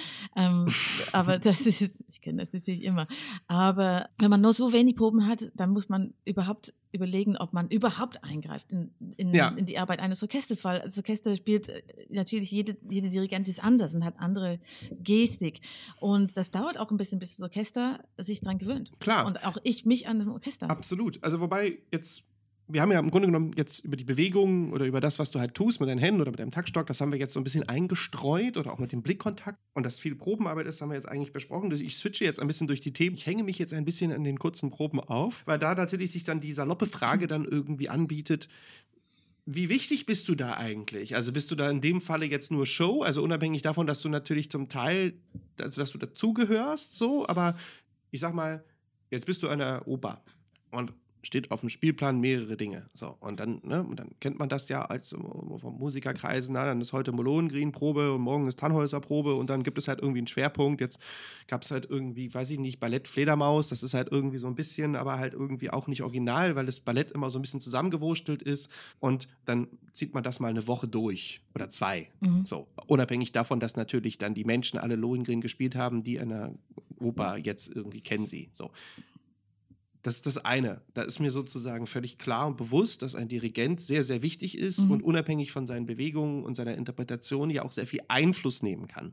Aber ich kenne das natürlich immer. Aber wenn man nur so wenig Proben hat, dann muss man überhaupt überlegen, ob man überhaupt eingreift in die Arbeit eines Orchesters, weil das Orchester spielt natürlich, jede Dirigent ist anders und hat andere Gestik. Und das dauert auch ein bisschen, bis das Orchester sich daran gewöhnt. Klar. Und auch mich an dem Orchester. Absolut. Also wobei jetzt, wir haben ja im Grunde genommen jetzt über die Bewegungen oder über das, was du halt tust mit deinen Händen oder mit deinem Taktstock, das haben wir jetzt so ein bisschen eingestreut oder auch mit dem Blickkontakt. Und dass viel Probenarbeit ist, haben wir jetzt eigentlich besprochen. Ich switche jetzt ein bisschen durch die Themen. Ich hänge mich jetzt ein bisschen an den kurzen Proben auf, weil da natürlich sich dann die saloppe Frage dann irgendwie anbietet, wie wichtig bist du da eigentlich? Also bist du da in dem Falle jetzt nur Show, also unabhängig davon, dass du natürlich zum Teil, also dass du dazugehörst, so, aber ich sag mal, jetzt bist du an der Oper und steht auf dem Spielplan mehrere Dinge. So, und dann kennt man das ja als vom Musikerkreisen, dann ist heute Lohengrin-Probe und morgen ist Tannhäuser-Probe und dann gibt es halt irgendwie einen Schwerpunkt. Jetzt gab es halt irgendwie, weiß ich nicht, Ballett Fledermaus, das ist halt irgendwie so ein bisschen, aber halt irgendwie auch nicht original, weil das Ballett immer so ein bisschen zusammengewurstelt ist und dann zieht man das mal eine Woche durch oder 2. So, unabhängig davon, dass natürlich dann die Menschen alle Lohengrin gespielt haben, die an der Oper jetzt irgendwie kennen sie. So. Das ist das eine. Da ist mir sozusagen völlig klar und bewusst, dass ein Dirigent sehr, sehr wichtig ist und unabhängig von seinen Bewegungen und seiner Interpretation ja auch sehr viel Einfluss nehmen kann.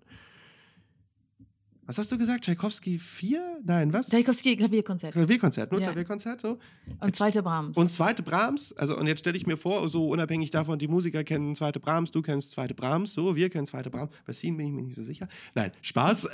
Was hast du gesagt? Tchaikovsky 4? Nein, was? Tchaikovsky Klavierkonzert. Klavierkonzert, nur Klavierkonzert, so. Und zweite Brahms. Und zweite Brahms. Also, und jetzt stelle ich mir vor, so unabhängig davon, die Musiker kennen zweite Brahms, du kennst zweite Brahms, so, wir kennen zweite Brahms. Bei Scene bin ich mir nicht so sicher. Nein, Spaß.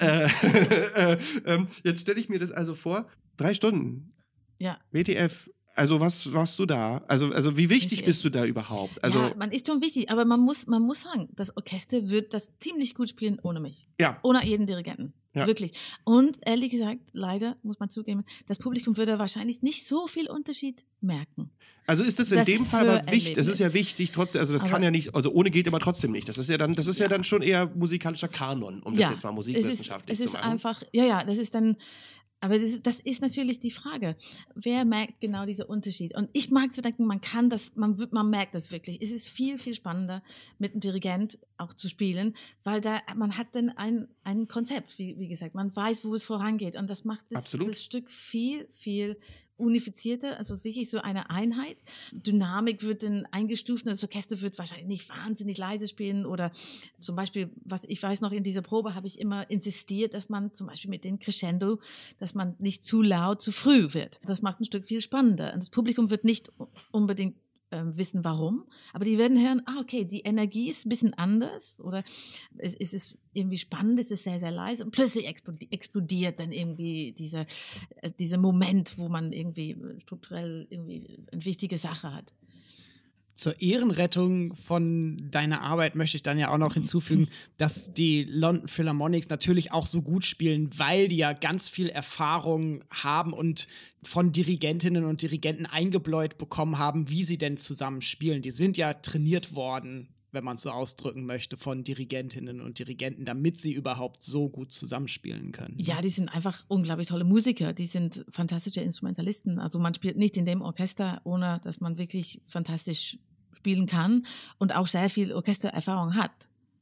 Jetzt stelle ich mir das also vor, 3 Stunden. Ja. WTF, also was warst du da? Also wie wichtig bist du da überhaupt? Also, ja, man ist schon wichtig, aber man muss sagen, das Orchester wird das ziemlich gut spielen ohne mich. Ja. Ohne jeden Dirigenten. Ja. Wirklich. Und ehrlich gesagt, leider muss man zugeben, das Publikum würde wahrscheinlich nicht so viel Unterschied merken. Also ist das in dem Fall aber wichtig, das ist ja wichtig trotzdem, also das kann ja nicht, also ohne geht aber trotzdem nicht. Das ist ja dann schon eher musikalischer Kanon, um das jetzt mal musikwissenschaftlich zu machen. Es ist einfach, das ist dann. Aber das ist natürlich die Frage. Wer merkt genau diesen Unterschied? Und ich mag zu denken, man merkt das wirklich. Es ist viel, viel spannender, mit einem Dirigent auch zu spielen, weil man hat dann ein Konzept, wie gesagt. Man weiß, wo es vorangeht. Und das macht das Stück viel, viel unifizierter, also wirklich so eine Einheit. Dynamik wird dann eingestuft, das Orchester wird wahrscheinlich nicht wahnsinnig leise spielen oder zum Beispiel, was ich weiß noch, in dieser Probe habe ich immer insistiert, dass man zum Beispiel mit dem Crescendo, dass man nicht zu laut, zu früh wird. Das macht ein Stück viel spannender. Und das Publikum wird nicht unbedingt wissen, warum, aber die werden hören, okay, die Energie ist ein bisschen anders oder es ist irgendwie spannend, es ist sehr, sehr leise und plötzlich explodiert dann irgendwie dieser Moment, wo man irgendwie strukturell irgendwie eine wichtige Sache hat. Zur Ehrenrettung von deiner Arbeit möchte ich dann ja auch noch hinzufügen, dass die London Philharmonics natürlich auch so gut spielen, weil die ja ganz viel Erfahrung haben und von Dirigentinnen und Dirigenten eingebläut bekommen haben, wie sie denn zusammen spielen. Die sind ja trainiert worden, wenn man es so ausdrücken möchte, von Dirigentinnen und Dirigenten, damit sie überhaupt so gut zusammenspielen können. Ja, die sind einfach unglaublich tolle Musiker. Die sind fantastische Instrumentalisten. Also man spielt nicht in dem Orchester, ohne dass man wirklich fantastisch spielen kann und auch sehr viel Orchestererfahrung hat.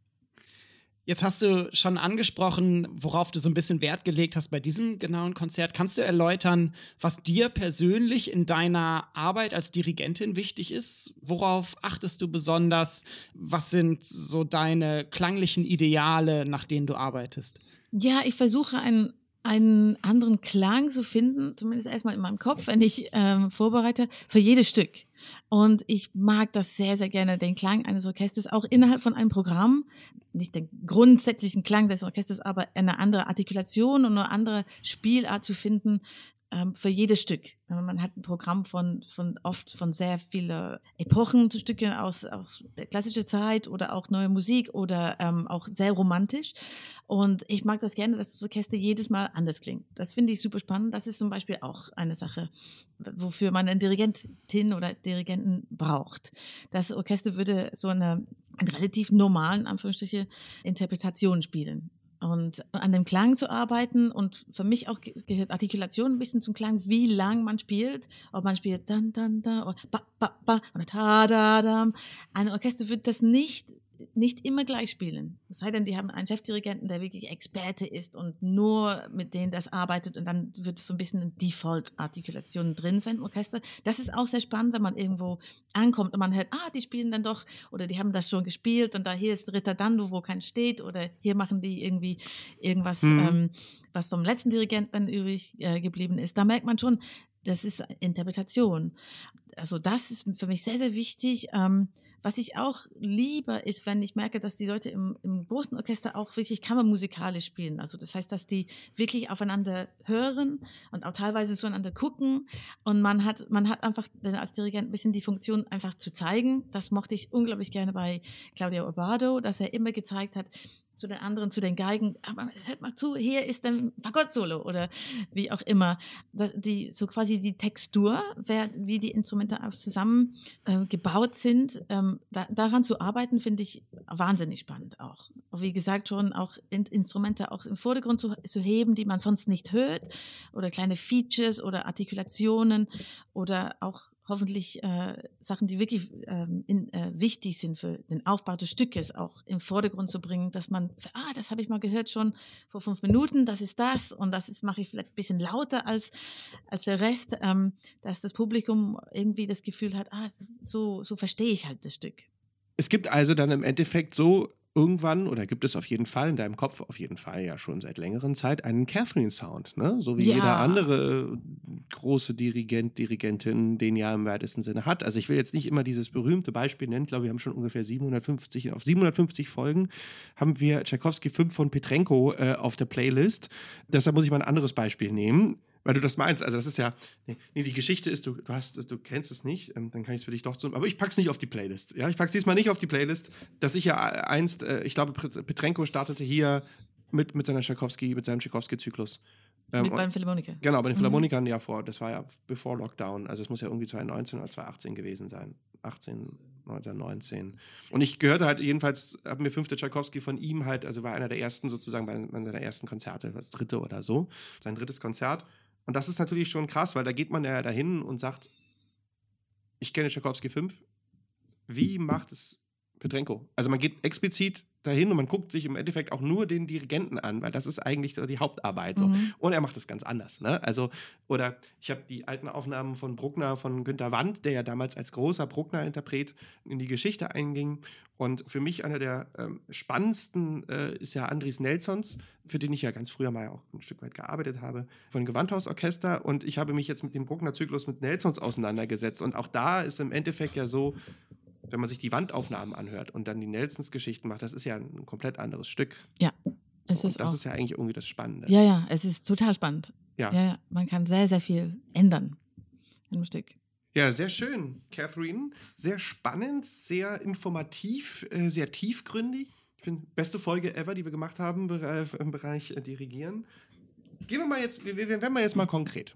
Jetzt hast du schon angesprochen, worauf du so ein bisschen Wert gelegt hast bei diesem genauen Konzert. Kannst du erläutern, was dir persönlich in deiner Arbeit als Dirigentin wichtig ist? Worauf achtest du besonders? Was sind so deine klanglichen Ideale, nach denen du arbeitest? Ja, ich versuche einen anderen Klang zu finden, zumindest erstmal in meinem Kopf, wenn ich vorbereite, für jedes Stück. Und ich mag das sehr, sehr gerne, den Klang eines Orchesters, auch innerhalb von einem Programm, nicht den grundsätzlichen Klang des Orchesters, aber eine andere Artikulation und eine andere Spielart zu finden, für jedes Stück. Man hat ein Programm oft von sehr vielen Epochen, Stücke aus der klassischen Zeit oder auch neue Musik oder auch sehr romantisch. Und ich mag das gerne, dass das Orchester jedes Mal anders klingt. Das finde ich super spannend. Das ist zum Beispiel auch eine Sache, wofür man eine Dirigentin oder Dirigenten braucht. Das Orchester würde so eine relativ normalen, Anführungsstriche, Interpretation spielen. Und an dem Klang zu arbeiten und für mich auch gehört Artikulation ein bisschen zum Klang, wie lang man spielt, ob man spielt dann, da oder ba, ba, ba oder ta, da, dam. Ein Orchester wird das nicht nicht immer gleich spielen. Es sei denn, die haben einen Chefdirigenten, der wirklich Experte ist und nur mit denen das arbeitet und dann wird es so ein bisschen eine Default-Artikulation drin sein im Orchester. Das ist auch sehr spannend, wenn man irgendwo ankommt und man hört, die spielen dann doch oder die haben das schon gespielt und da hier ist Ritter Dando, wo kein steht oder hier machen die irgendwie irgendwas, was vom letzten Dirigenten dann übrig geblieben ist. Da merkt man schon, das ist Interpretation. Also das ist für mich sehr, sehr wichtig. Was ich auch liebe, ist, wenn ich merke, dass die Leute im großen Orchester auch wirklich kammermusikalisch spielen. Also das heißt, dass die wirklich aufeinander hören und auch teilweise zueinander gucken. Und man hat einfach als Dirigent ein bisschen die Funktion, einfach zu zeigen. Das mochte ich unglaublich gerne bei Claudio Abbado, dass er immer gezeigt hat, zu den anderen, zu den Geigen, aber hört mal zu, hier ist ein Fagott-Solo oder wie auch immer. So quasi die Textur, wie die Instrumente auch zusammen gebaut sind, daran zu arbeiten, finde ich wahnsinnig spannend auch. Wie gesagt, schon auch Instrumente auch im Vordergrund zu heben, die man sonst nicht hört oder kleine Features oder Artikulationen oder auch hoffentlich Sachen, die wirklich wichtig sind für den Aufbau des Stückes, auch im Vordergrund zu bringen, dass man, das habe ich mal gehört schon vor 5 Minuten, das ist das und mache ich vielleicht ein bisschen lauter als der Rest, dass das Publikum irgendwie das Gefühl hat, so verstehe ich halt das Stück. Es gibt also dann im Endeffekt so irgendwann, oder gibt es auf jeden Fall in deinem Kopf, auf jeden Fall ja schon seit längerer Zeit, einen Catherine-Sound, ne? So wie jeder andere große Dirigentin den ja im weitesten Sinne hat. Also ich will jetzt nicht immer dieses berühmte Beispiel nennen, ich glaube, wir haben schon ungefähr 750 Folgen haben wir Tschaikowski 5 von Petrenko auf der Playlist. Deshalb muss ich mal ein anderes Beispiel nehmen. Weil du das meinst, also das ist ja, die Geschichte ist, du kennst es nicht, dann kann ich es für dich doch tun, aber ich pack's nicht auf die Playlist, ja, ich pack's diesmal nicht auf die Playlist, dass ich ja einst, ich glaube, Petrenko startete hier mit seinem Tschaikowski-Zyklus. Mit bei den Philharmonikern. Genau, bei den Philharmonikern das war ja bevor Lockdown, also es muss ja irgendwie 2019 oder 2018 gewesen sein, 19. Und ich gehörte halt jedenfalls, haben wir 5. Tschaikowski von ihm halt, also war einer der ersten sozusagen bei seiner ersten Konzerte, das 3. oder so, sein 3. Konzert. Und das ist natürlich schon krass, weil da geht man ja dahin und sagt, ich kenne Tschaikowski 5, wie macht es Petrenko? Also man geht explizit dahin und man guckt sich im Endeffekt auch nur den Dirigenten an, weil das ist eigentlich so die Hauptarbeit. So. Und er macht es ganz anders. Ne? Also, oder ich habe die alten Aufnahmen von Bruckner, von Günter Wandt, der ja damals als großer Bruckner-Interpret in die Geschichte einging. Und für mich einer der spannendsten ist ja Andris Nelsons, für den ich ja ganz früher mal auch ein Stück weit gearbeitet habe, von Gewandhausorchester. Und ich habe mich jetzt mit dem Bruckner-Zyklus mit Nelsons auseinandergesetzt. Und auch da ist im Endeffekt ja so, wenn man sich die Wandaufnahmen anhört und dann die Nelsons-Geschichten macht, das ist ja ein komplett anderes Stück. Ja, das ist ja eigentlich irgendwie das Spannende. Ja, es ist total spannend. Ja, man kann sehr, sehr viel ändern im Stück. Ja, sehr schön, Catherine. Sehr spannend, sehr informativ, sehr tiefgründig. Ich finde, beste Folge ever, die wir gemacht haben im Bereich Dirigieren. Wir werden mal jetzt mal konkret.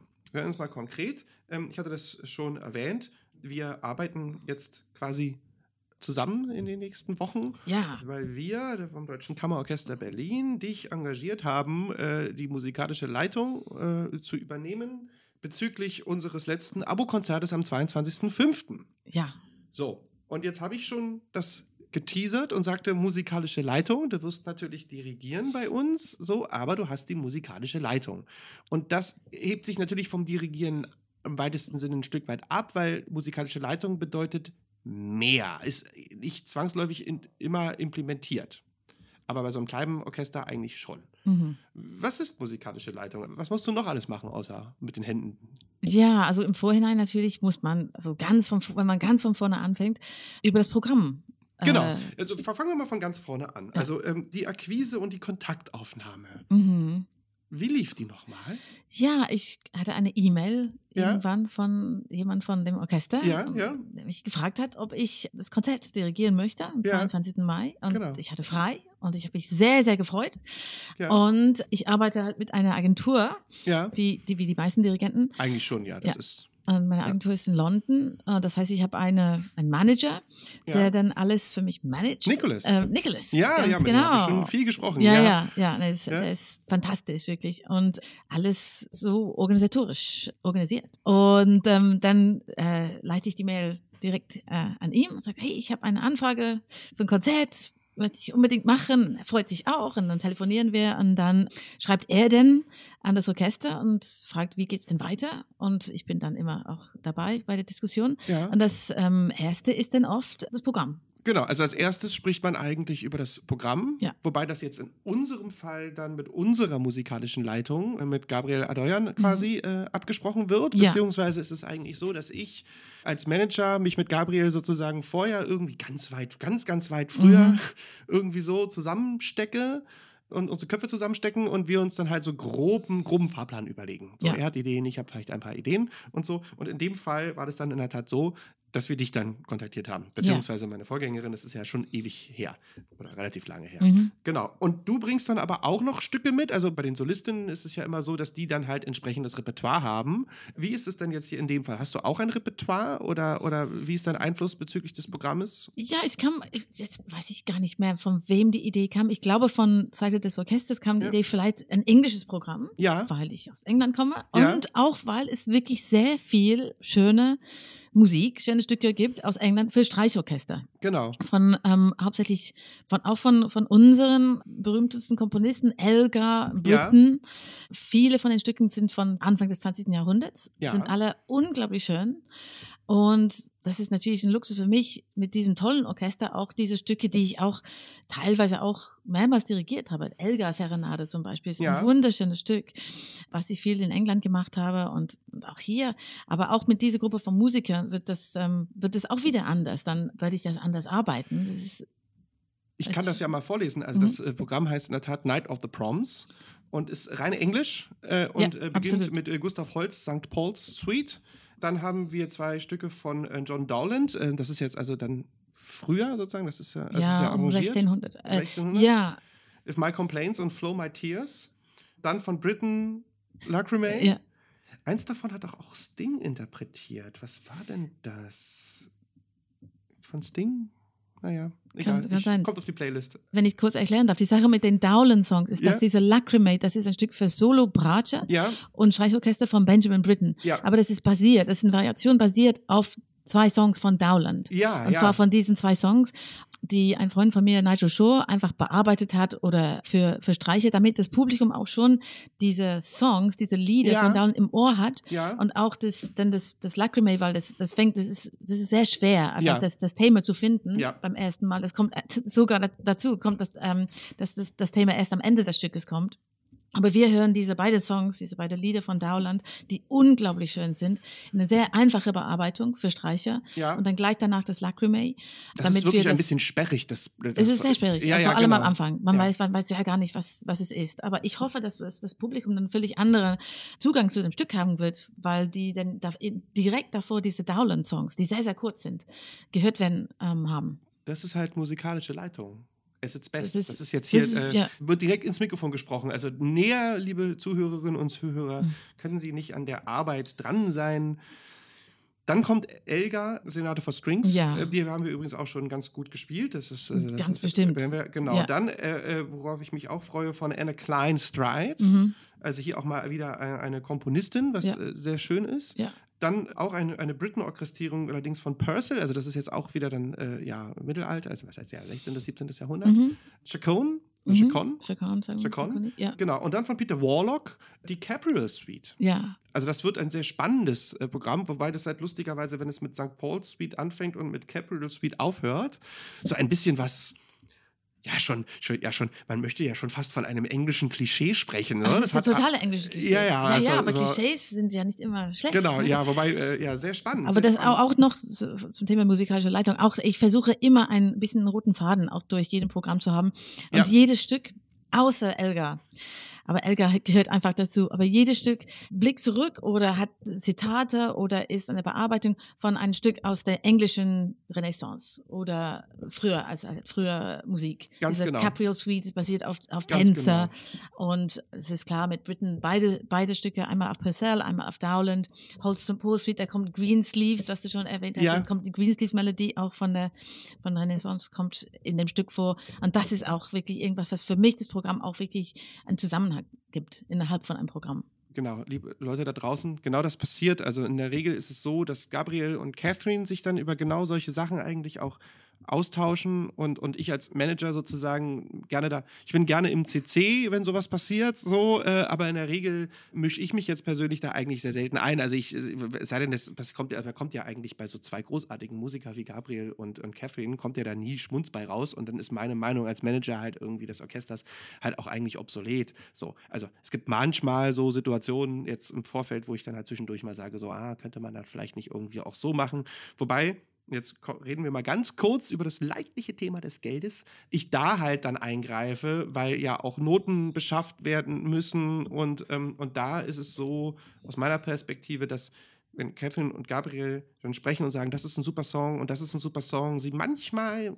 Ich hatte das schon erwähnt. Wir arbeiten jetzt quasi zusammen in den nächsten Wochen, weil wir vom Deutschen Kammerorchester Berlin dich engagiert haben, die musikalische Leitung zu übernehmen bezüglich unseres letzten Abo-Konzertes am 22.05. Ja. So, und jetzt habe ich schon das geteasert und sagte musikalische Leitung. Du wirst natürlich dirigieren bei uns, so, aber du hast die musikalische Leitung. Und das hebt sich natürlich vom Dirigieren im weitesten Sinne ein Stück weit ab, weil musikalische Leitung bedeutet mehr, ist nicht zwangsläufig immer implementiert. Aber bei so einem kleinen Orchester eigentlich schon. Was ist musikalische Leitung? Was musst du noch alles machen, außer mit den Händen? Ja, also im Vorhinein natürlich muss man, wenn man ganz von vorne anfängt, über das Programm. Genau, also fangen wir mal von ganz vorne an. Ja. Also die Akquise und die Kontaktaufnahme. Wie lief die nochmal? Ja, ich hatte eine E-Mail irgendwann von jemand von dem Orchester, der mich gefragt hat, ob ich das Konzert dirigieren möchte am 22. Mai. Und ich hatte frei und ich habe mich sehr, sehr gefreut. Ja. Und ich arbeite halt mit einer Agentur, wie die meisten Dirigenten. Eigentlich schon, das ist... Und meine Agentur ist in London. Das heißt, ich habe einen Manager, der dann alles für mich managt. Nicholas. Nicholas. Ja, mit dem habe ich schon viel gesprochen. Ja. Er ist fantastisch, wirklich. Und alles so organisatorisch organisiert. Und dann leite ich die Mail direkt an ihn und sage, hey, ich habe eine Anfrage für ein Konzert. möchte ich unbedingt machen. Er freut sich auch und dann telefonieren wir und dann schreibt er denn an das Orchester und fragt, wie geht's denn weiter? Und ich bin dann immer auch dabei bei der Diskussion. Ja. Und das Erste ist dann oft das Programm. Genau, also als erstes spricht man eigentlich über das Programm, wobei das jetzt in unserem Fall dann mit unserer musikalischen Leitung, mit Gabriel Adoyan quasi abgesprochen wird, beziehungsweise ist es eigentlich so, dass ich als Manager mich mit Gabriel sozusagen vorher irgendwie ganz weit früher irgendwie so zusammenstecke und unsere Köpfe zusammenstecken und wir uns dann halt so groben Fahrplan überlegen. So, er hat Ideen, ich habe vielleicht ein paar Ideen und so. Und in dem Fall war das dann in der Tat so, dass wir dich dann kontaktiert haben. Beziehungsweise meine Vorgängerin, das ist ja schon ewig her. Oder relativ lange her. Genau. Und du bringst dann aber auch noch Stücke mit. Also bei den Solistinnen ist es ja immer so, dass die dann halt entsprechend das Repertoire haben. Wie ist es denn jetzt hier in dem Fall? Hast du auch ein Repertoire oder wie ist dein Einfluss bezüglich des Programmes? Ja, jetzt weiß ich gar nicht mehr, von wem die Idee kam. Ich glaube, von Seite des Orchesters kam die Idee, vielleicht ein englisches Programm, weil ich aus England komme. Und auch, weil es wirklich sehr viel schöne Musik, schöne Stücke gibt aus England für Streichorchester. Genau. Von hauptsächlich von unseren berühmtesten Komponisten, Elgar, Britten. Ja. Viele von den Stücken sind von Anfang des 20. Jahrhunderts, sind alle unglaublich schön. Und das ist natürlich ein Luxus für mich, mit diesem tollen Orchester auch diese Stücke, die ich auch teilweise auch mehrmals dirigiert habe. Elgar Serenade zum Beispiel ist ein wunderschönes Stück, was ich viel in England gemacht habe und auch hier. Aber auch mit dieser Gruppe von Musikern wird das auch wieder anders. Dann werde ich das anders arbeiten. Ich kann das ja mal vorlesen. Also das Programm heißt in der Tat Night of the Proms und ist rein Englisch und beginnt mit Gustav Holst, St. Paul's Suite. Dann haben wir 2 Stücke von John Dowland. Das ist jetzt also dann früher sozusagen. Das ist ja arrangiert. 1600. Ja. If My Complaints und Flow My Tears. Dann von Britten Lacrimae. Ja. Eins davon hat doch auch Sting interpretiert. Was war denn das? Von Sting? Naja, egal. Kommt auf die Playlist. Wenn ich kurz erklären darf, die Sache mit den Dowland-Songs ist, dass diese Lacrimae, das ist ein Stück für Solo, Bratsche und Streichorchester von Benjamin Britten. Ja. Aber das ist eine Variation basiert auf 2 Songs von Dowland. Und zwar von diesen 2 Songs, die ein Freund von mir, Nigel Shore, einfach bearbeitet hat oder für Streicher, damit das Publikum auch schon diese Songs, diese Lieder von Dowland im Ohr hat. Ja. Und auch das Lacrimae, weil das ist sehr schwer, einfach das Thema zu finden beim ersten Mal. Das kommt sogar dazu, dass das Thema erst am Ende des Stückes kommt. Aber wir hören diese beiden Songs, diese beiden Lieder von Dowland, die unglaublich schön sind, eine sehr einfache Bearbeitung für Streicher und dann gleich danach das Lacrimae. Das ist wirklich ein bisschen sperrig. Es ist sehr sperrig, vor allem am Anfang. Man weiß ja gar nicht, was es ist. Aber ich hoffe, dass das Publikum dann völlig anderen Zugang zu dem Stück haben wird, weil die dann direkt davor diese Dowland-Songs, die sehr, sehr kurz sind, gehört werden haben. Das ist halt musikalische Leitung. At its best. Das ist jetzt hier, wird direkt ins Mikrofon gesprochen. Also näher, liebe Zuhörerinnen und Zuhörer, können Sie nicht an der Arbeit dran sein. Dann kommt Elgar, Sonate for Strings. Ja. Die haben wir übrigens auch schon ganz gut gespielt. Das ist ganz bestimmt. Dann, worauf ich mich auch freue, von Anna Klein Stride. Also hier auch mal wieder eine Komponistin, was sehr schön ist. Ja. Dann auch eine Britten-Orchestrierung allerdings von Purcell, also das ist jetzt auch wieder dann Mittelalter, also was heißt 16. bis 17. Jahrhundert. Chacon. Ja. Genau. Und dann von Peter Warlock die Capriol Suite. Ja. Also das wird ein sehr spannendes Programm, wobei das halt lustigerweise, wenn es mit St. Paul's Suite anfängt und mit Capriol Suite aufhört, so ein bisschen was. Ja, schon, man möchte ja schon fast von einem englischen Klischee sprechen. Ne? Das ist ein totale englische Klischee. Aber Klischees sind ja nicht immer schlecht. Genau, wobei, sehr spannend. Aber das auch noch zum Thema musikalische Leitung. Auch ich versuche immer ein bisschen einen roten Faden auch durch jedem Programm zu haben. Und jedes Stück, außer Elgar. Aber Elgar gehört einfach dazu. Aber jedes Stück blickt zurück oder hat Zitate oder ist eine Bearbeitung von einem Stück aus der englischen Renaissance oder früher Musik. Ganz Diese genau. Capriol Suite ist basiert auf Tänzer. Genau. Und es ist klar, mit Britten beide Stücke, einmal auf Purcell, einmal auf Dowland. Holst St. Paul's Suite, da kommt Greensleeves, was du schon erwähnt hast. Da kommt die Greensleeves-Melodie auch von Renaissance, kommt in dem Stück vor. Und das ist auch wirklich irgendwas, was für mich das Programm auch wirklich einen Zusammenhang gibt innerhalb von einem Programm. Genau, liebe Leute da draußen, genau das passiert. Also in der Regel ist es so, dass Gabriel und Catherine sich dann über genau solche Sachen eigentlich auch austauschen und ich als Manager sozusagen ich bin gerne im CC, wenn sowas passiert, so, aber in der Regel mische ich mich jetzt persönlich da eigentlich sehr selten ein. Also es sei denn, das kommt ja eigentlich bei so zwei großartigen Musikern wie Gabriel und Catherine, kommt ja da nie Schmunz bei raus und dann ist meine Meinung als Manager halt irgendwie des Orchesters halt auch eigentlich obsolet. So, also es gibt manchmal so Situationen jetzt im Vorfeld, wo ich dann halt zwischendurch mal sage, so, könnte man das vielleicht nicht irgendwie auch so machen. Wobei, jetzt reden wir mal ganz kurz über das leidliche Thema des Geldes. Ich da halt dann eingreife, weil ja auch Noten beschafft werden müssen und da ist es so aus meiner Perspektive, dass wenn Kevin und Gabriel dann sprechen und sagen, das ist ein super Song und das ist ein super Song, sie manchmal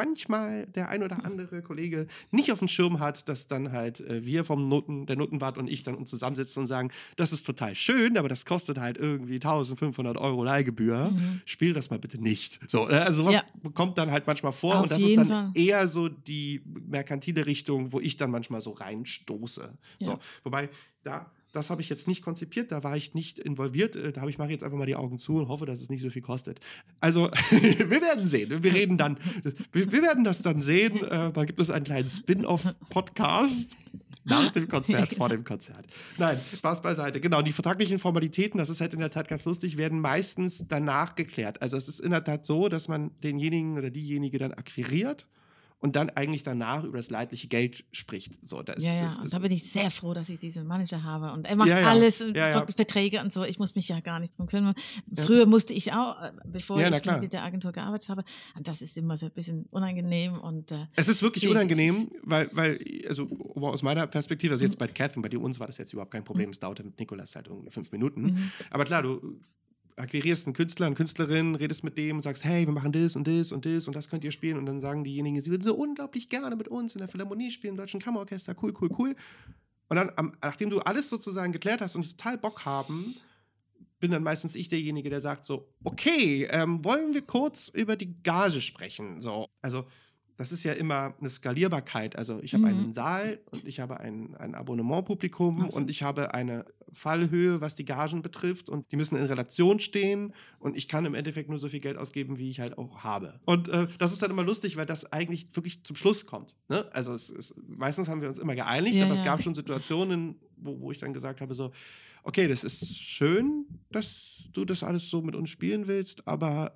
der ein oder andere Kollege nicht auf dem Schirm hat, dass dann halt wir der Notenwart und ich dann uns zusammensitzen und sagen, das ist total schön, aber das kostet halt irgendwie 1.500 € Leihgebühr. Spiel das mal bitte nicht. So, also sowas kommt dann halt manchmal vor und das ist dann eher so die merkantile Richtung, wo ich dann manchmal so reinstoße. Ja. So, wobei das habe ich jetzt nicht konzipiert, da war ich nicht involviert. Mache ich jetzt einfach mal die Augen zu und hoffe, dass es nicht so viel kostet. Also, wir werden sehen. Wir werden das dann sehen. Da gibt es einen kleinen Spin-off-Podcast nach dem Konzert, vor dem Konzert. Nein, Spaß beiseite. Genau, die vertraglichen Formalitäten, das ist halt in der Tat ganz lustig, werden meistens danach geklärt. Also es ist in der Tat so, dass man denjenigen oder diejenige dann akquiriert und dann eigentlich danach über das leitliche Geld spricht. So, und da bin ich sehr froh, dass ich diesen Manager habe. Und er macht alles, Verträge und so. Ich muss mich ja gar nicht drum kümmern. Früher musste ich auch, bevor ich mit der Agentur gearbeitet habe. Und das ist immer so ein bisschen unangenehm. Und, es ist wirklich unangenehm, weil also aus meiner Perspektive, also jetzt bei Catherine, bei uns war das jetzt überhaupt kein Problem. Es dauerte mit Nicolas halt irgendwie 5 Minuten. Aber klar, du akquirierst einen Künstler, eine Künstlerin, redest mit dem und sagst, hey, wir machen das und das und das und das könnt ihr spielen. Und dann sagen diejenigen, sie würden so unglaublich gerne mit uns in der Philharmonie spielen, im Deutschen Kammerorchester, cool. Und dann, nachdem du alles sozusagen geklärt hast und total Bock haben, bin dann meistens ich derjenige, der sagt so, okay, wollen wir kurz über die Gage sprechen? So, also das ist ja immer eine Skalierbarkeit. Also ich habe einen Saal und ich habe ein Abonnementpublikum und ich habe eine Fallhöhe, was die Gagen betrifft und die müssen in Relation stehen und ich kann im Endeffekt nur so viel Geld ausgeben, wie ich halt auch habe. Und das ist dann immer lustig, weil das eigentlich wirklich zum Schluss kommt. Ne? Also meistens haben wir uns immer geeinigt, aber es gab schon Situationen, wo ich dann gesagt habe so, okay, das ist schön, dass du das alles so mit uns spielen willst, aber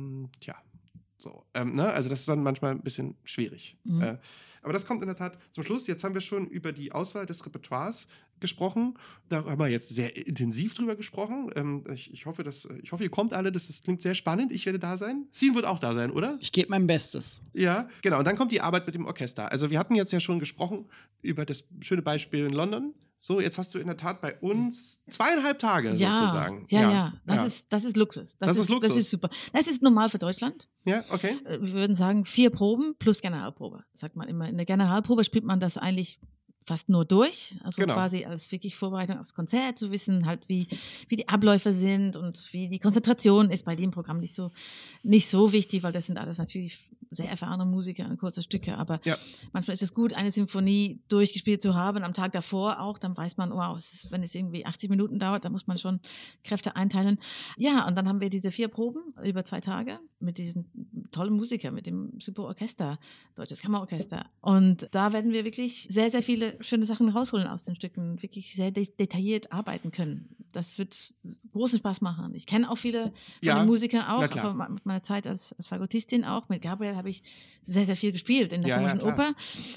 so, also das ist dann manchmal ein bisschen schwierig. Aber das kommt in der Tat zum Schluss. Jetzt haben wir schon über die Auswahl des Repertoires gesprochen. Da haben wir jetzt sehr intensiv drüber gesprochen. Ich hoffe, ihr kommt alle. Das klingt sehr spannend. Ich werde da sein. Sien wird auch da sein, oder? Ich gebe mein Bestes. Ja, genau. Und dann kommt die Arbeit mit dem Orchester. Also wir hatten jetzt ja schon gesprochen über das schöne Beispiel in London. So, jetzt hast du in der Tat bei uns 2,5 Tage sozusagen. Ja. Das ist Luxus. Das ist Luxus. Das ist super. Das ist normal für Deutschland. Ja, okay. Wir würden sagen 4 Proben plus Generalprobe. Sagt man immer. In der Generalprobe spielt man das eigentlich fast nur durch, also quasi als wirklich Vorbereitung aufs Konzert, zu wissen halt, wie die Abläufe sind und wie die Konzentration ist bei dem Programm nicht so wichtig, weil das sind alles natürlich sehr erfahrene Musiker und kurze Stücke, aber manchmal ist es gut, eine Symphonie durchgespielt zu haben, am Tag davor auch, dann weiß man, wow, wenn es irgendwie 80 Minuten dauert, dann muss man schon Kräfte einteilen. Ja, und dann haben wir diese 4 Proben über 2 Tage mit diesen tollen Musikern, mit dem super Orchester, Deutsches Kammerorchester, und da werden wir wirklich sehr, sehr viele schöne Sachen rausholen aus den Stücken, wirklich sehr detailliert arbeiten können. Das wird großen Spaß machen. Ich kenne auch viele von den Musikern auch, aber mit meiner Zeit als Fagottistin auch, mit Gabriel habe ich sehr, sehr viel gespielt in der Komischen Oper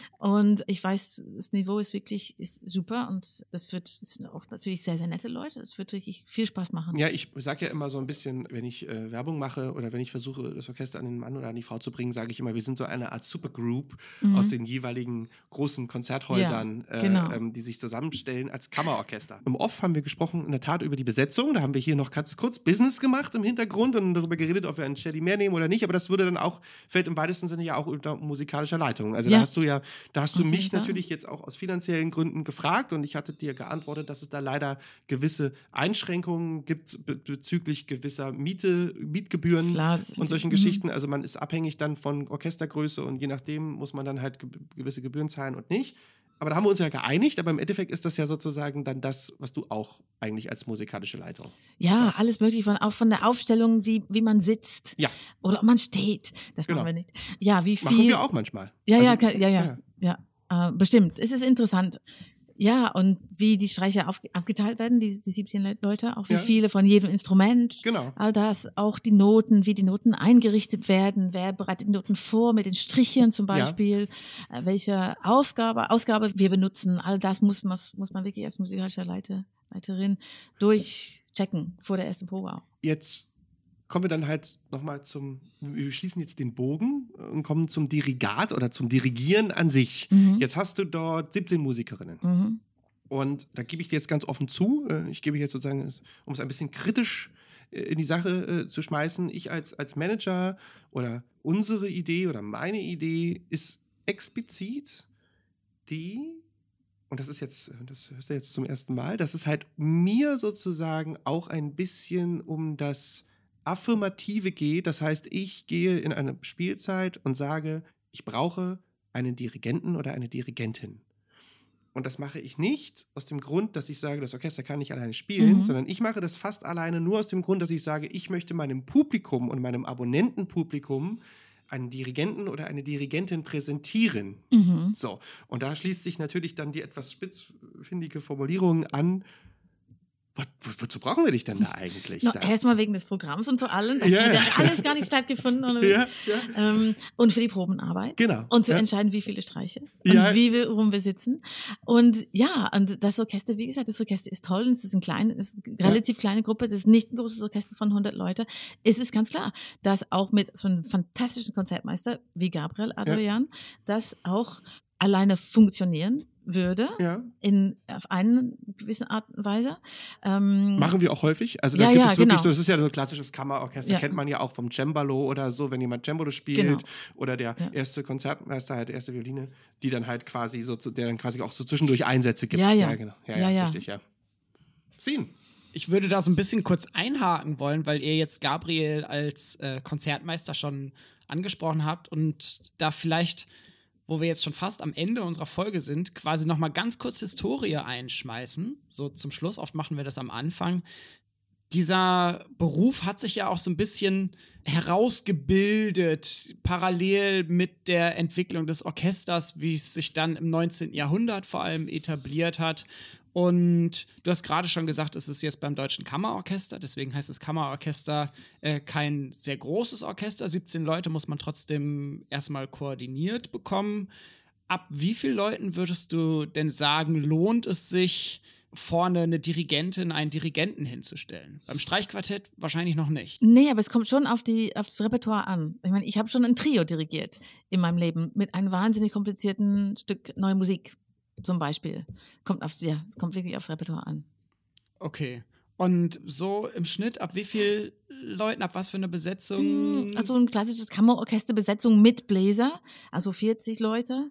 und ich weiß, das Niveau ist super und das sind auch natürlich sehr, sehr nette Leute. Es wird wirklich viel Spaß machen. Ja, ich sage ja immer so ein bisschen, wenn ich Werbung mache oder wenn ich versuche, das Orchester an den Mann oder an die Frau zu bringen, sage ich immer, wir sind so eine Art Supergroup aus den jeweiligen großen Konzerthäusern, die sich zusammenstellen als Kammerorchester. Im Off haben wir gesprochen in der Tat über die Besetzung. Da haben wir hier noch ganz kurz Business gemacht im Hintergrund und darüber geredet, ob wir einen Shelley mehr nehmen oder nicht. Aber das würde dann auch, fällt im weitesten Sinne ja auch unter musikalischer Leitung. Also da hast du mich natürlich jetzt auch aus finanziellen Gründen gefragt und ich hatte dir geantwortet, dass es da leider gewisse Einschränkungen gibt bezüglich gewisser Mietgebühren und solchen Geschichten. Also man ist abhängig dann von Orchestergröße und je nachdem muss man dann halt gewisse Gebühren zahlen und nicht. aber da haben wir uns ja geeinigt, aber im Endeffekt ist das ja sozusagen dann das, was du auch eigentlich als musikalische Leitung machst. Alles mögliche, auch von der Aufstellung, wie man sitzt oder ob man steht, das machen wir nicht. Ja, wie viel... Machen wir auch manchmal. Ja, bestimmt. Es ist interessant. Ja, und wie die Streicher abgeteilt werden, die 17 Leute, auch wie viele von jedem Instrument. Genau. All das, auch die Noten, wie die Noten eingerichtet werden, wer bereitet die Noten vor, mit den Strichen zum Beispiel, welche Ausgabe wir benutzen, all das muss man wirklich als musikalische Leiterin durchchecken vor der ersten Probe auch. Jetzt kommen wir dann halt nochmal wir schließen jetzt den Bogen und kommen zum Dirigat oder zum Dirigieren an sich. Jetzt hast du dort 17 Musikerinnen. Und da gebe ich dir jetzt ganz offen zu, ich gebe jetzt sozusagen, um es ein bisschen kritisch in die Sache zu schmeißen, ich als Manager oder unsere Idee oder meine Idee ist explizit und das hörst du jetzt zum ersten Mal, dass es halt mir sozusagen auch ein bisschen um das Affirmative geht. Das heißt, ich gehe in eine Spielzeit und sage, ich brauche einen Dirigenten oder eine Dirigentin. Und das mache ich nicht aus dem Grund, dass ich sage, das Orchester kann nicht alleine spielen, sondern ich mache das fast alleine nur aus dem Grund, dass ich sage, ich möchte meinem Publikum und meinem Abonnentenpublikum einen Dirigenten oder eine Dirigentin präsentieren. So. Und da schließt sich natürlich dann die etwas spitzfindige Formulierung an, wozu brauchen wir dich denn da eigentlich? Erstmal wegen des Programms und vor allem. Das hat alles gar nicht stattgefunden. Und für die Probenarbeit. Genau. Und zu entscheiden, wie viele Streiche und wie wir rum wir sitzen. Und und das Orchester, wie gesagt, das Orchester ist toll. Es ist eine relativ kleine Gruppe. Es ist nicht ein großes Orchester von 100 Leuten. Es ist ganz klar, dass auch mit so einem fantastischen Konzertmeister wie Gabriel Adrian das auch alleine funktionieren würde, auf eine gewisse Art und Weise. Machen wir auch häufig. Also da gibt es wirklich, das ist ja so ein klassistisches Kammerorchester, kennt man ja auch vom Cembalo oder so, wenn jemand Cembalo spielt oder der erste Konzertmeister, halt erste Violine, die dann halt quasi der dann quasi auch so zwischendurch Einsätze gibt. Genau. Richtig, Sehen. Ich würde da so ein bisschen kurz einhaken wollen, weil ihr jetzt Gabriel als Konzertmeister schon angesprochen habt und da vielleicht, wo wir jetzt schon fast am Ende unserer Folge sind, quasi nochmal ganz kurz Historie einschmeißen. So zum Schluss, oft machen wir das am Anfang. Dieser Beruf hat sich ja auch so ein bisschen herausgebildet, parallel mit der Entwicklung des Orchesters, wie es sich dann im 19. Jahrhundert vor allem etabliert hat. Und du hast gerade schon gesagt, es ist jetzt beim Deutschen Kammerorchester, deswegen heißt das Kammerorchester kein sehr großes Orchester. 17 Leute muss man trotzdem erstmal koordiniert bekommen. Ab wie vielen Leuten würdest du denn sagen, lohnt es sich, vorne eine Dirigentin, einen Dirigenten hinzustellen? Beim Streichquartett wahrscheinlich noch nicht. Nee, aber es kommt schon auf das Repertoire an. Ich meine, ich habe schon ein Trio dirigiert in meinem Leben mit einem wahnsinnig komplizierten Stück neue Musik. Zum Beispiel. Kommt wirklich aufs Repertoire an. Okay. Und so im Schnitt, ab wie viel Leuten, ab was für eine Besetzung? Also ein klassisches Kammerorchesterbesetzung mit Bläser, also 40 Leute,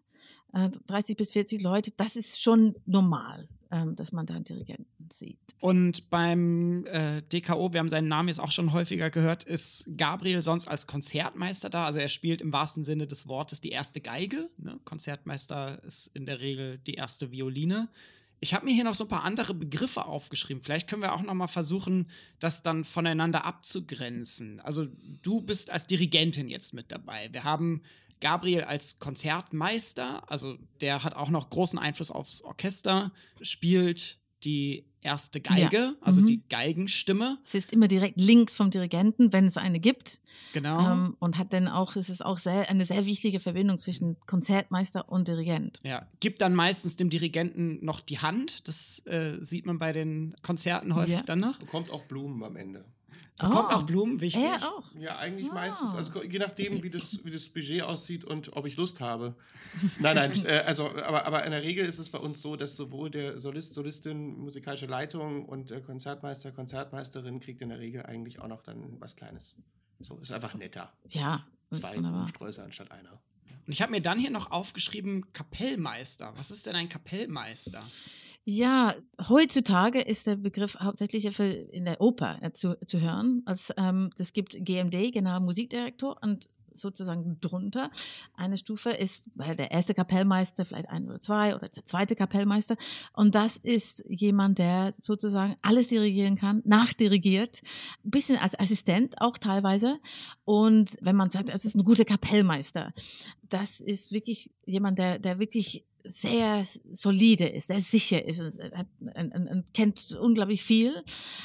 30 bis 40 Leute, das ist schon normal, dass man da einen Dirigenten sieht. Und beim DKO, wir haben seinen Namen jetzt auch schon häufiger gehört, ist Gabriel sonst als Konzertmeister da? Also er spielt im wahrsten Sinne des Wortes die erste Geige. Ne? Konzertmeister ist in der Regel die erste Violine. Ich habe mir hier noch so ein paar andere Begriffe aufgeschrieben. Vielleicht können wir auch noch mal versuchen, das dann voneinander abzugrenzen. Also du bist als Dirigentin jetzt mit dabei. Wir haben Gabriel als Konzertmeister, also der hat auch noch großen Einfluss aufs Orchester, spielt die erste Geige, also die Geigenstimme. Sie ist immer direkt links vom Dirigenten, wenn es eine gibt. Genau. Und hat dann auch, es ist auch eine sehr wichtige Verbindung zwischen Konzertmeister und Dirigent. Ja, gibt dann meistens dem Dirigenten noch die Hand. Das sieht man bei den Konzerten häufig dann noch. Bekommt auch Blumen am Ende. Bekommt auch Blumen, wichtig. Er auch? Ja, eigentlich meistens. Also je nachdem, wie das Budget aussieht und ob ich Lust habe. Nein, aber in der Regel ist es bei uns so, dass sowohl der Solist, Solistin, musikalische Leitung und der Konzertmeister, Konzertmeisterin kriegt in der Regel eigentlich auch noch dann was Kleines. So, ist einfach netter. Ja, das 2 ist wunderbar. Blumensträuße anstatt einer. Und ich habe mir dann hier noch aufgeschrieben, Kapellmeister. Was ist denn ein Kapellmeister? Ja, heutzutage ist der Begriff hauptsächlich in der Oper zu hören. Es gibt GMD, Generalmusikdirektor, und sozusagen drunter. Eine Stufe ist der erste Kapellmeister, vielleicht 1 oder 2 oder der zweite Kapellmeister. Und das ist jemand, der sozusagen alles dirigieren kann, nachdirigiert, ein bisschen als Assistent auch teilweise. Und wenn man sagt, es ist ein guter Kapellmeister, das ist wirklich jemand, der wirklich sehr solide ist, sehr sicher ist, kennt unglaublich viel.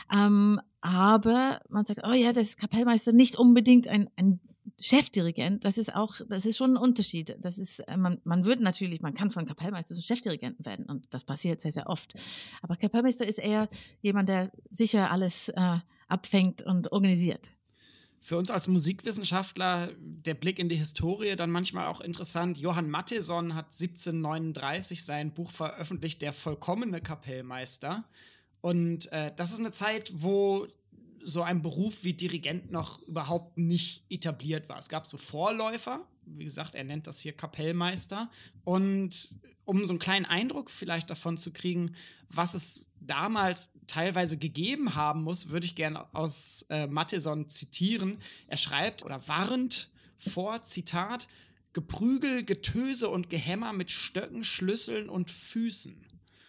Aber man sagt, oh ja, das ist Kapellmeister, nicht unbedingt ein Chefdirigent. Das ist schon ein Unterschied. Das ist, man kann von Kapellmeister zum Chefdirigenten werden und das passiert sehr, sehr oft. Aber Kapellmeister ist eher jemand, der sicher alles abfängt und organisiert. Für uns als Musikwissenschaftler der Blick in die Historie dann manchmal auch interessant. Johann Mattheson hat 1739 sein Buch veröffentlicht, Der vollkommene Kapellmeister. Und das ist eine Zeit, wo so ein Beruf wie Dirigent noch überhaupt nicht etabliert war. Es gab so Vorläufer, wie gesagt, er nennt das hier Kapellmeister. Und um so einen kleinen Eindruck vielleicht davon zu kriegen, was es damals teilweise gegeben haben muss, würde ich gerne aus Mattheson zitieren. Er schreibt oder warnt vor, Zitat, Geprügel, Getöse und Gehämmer mit Stöcken, Schlüsseln und Füßen.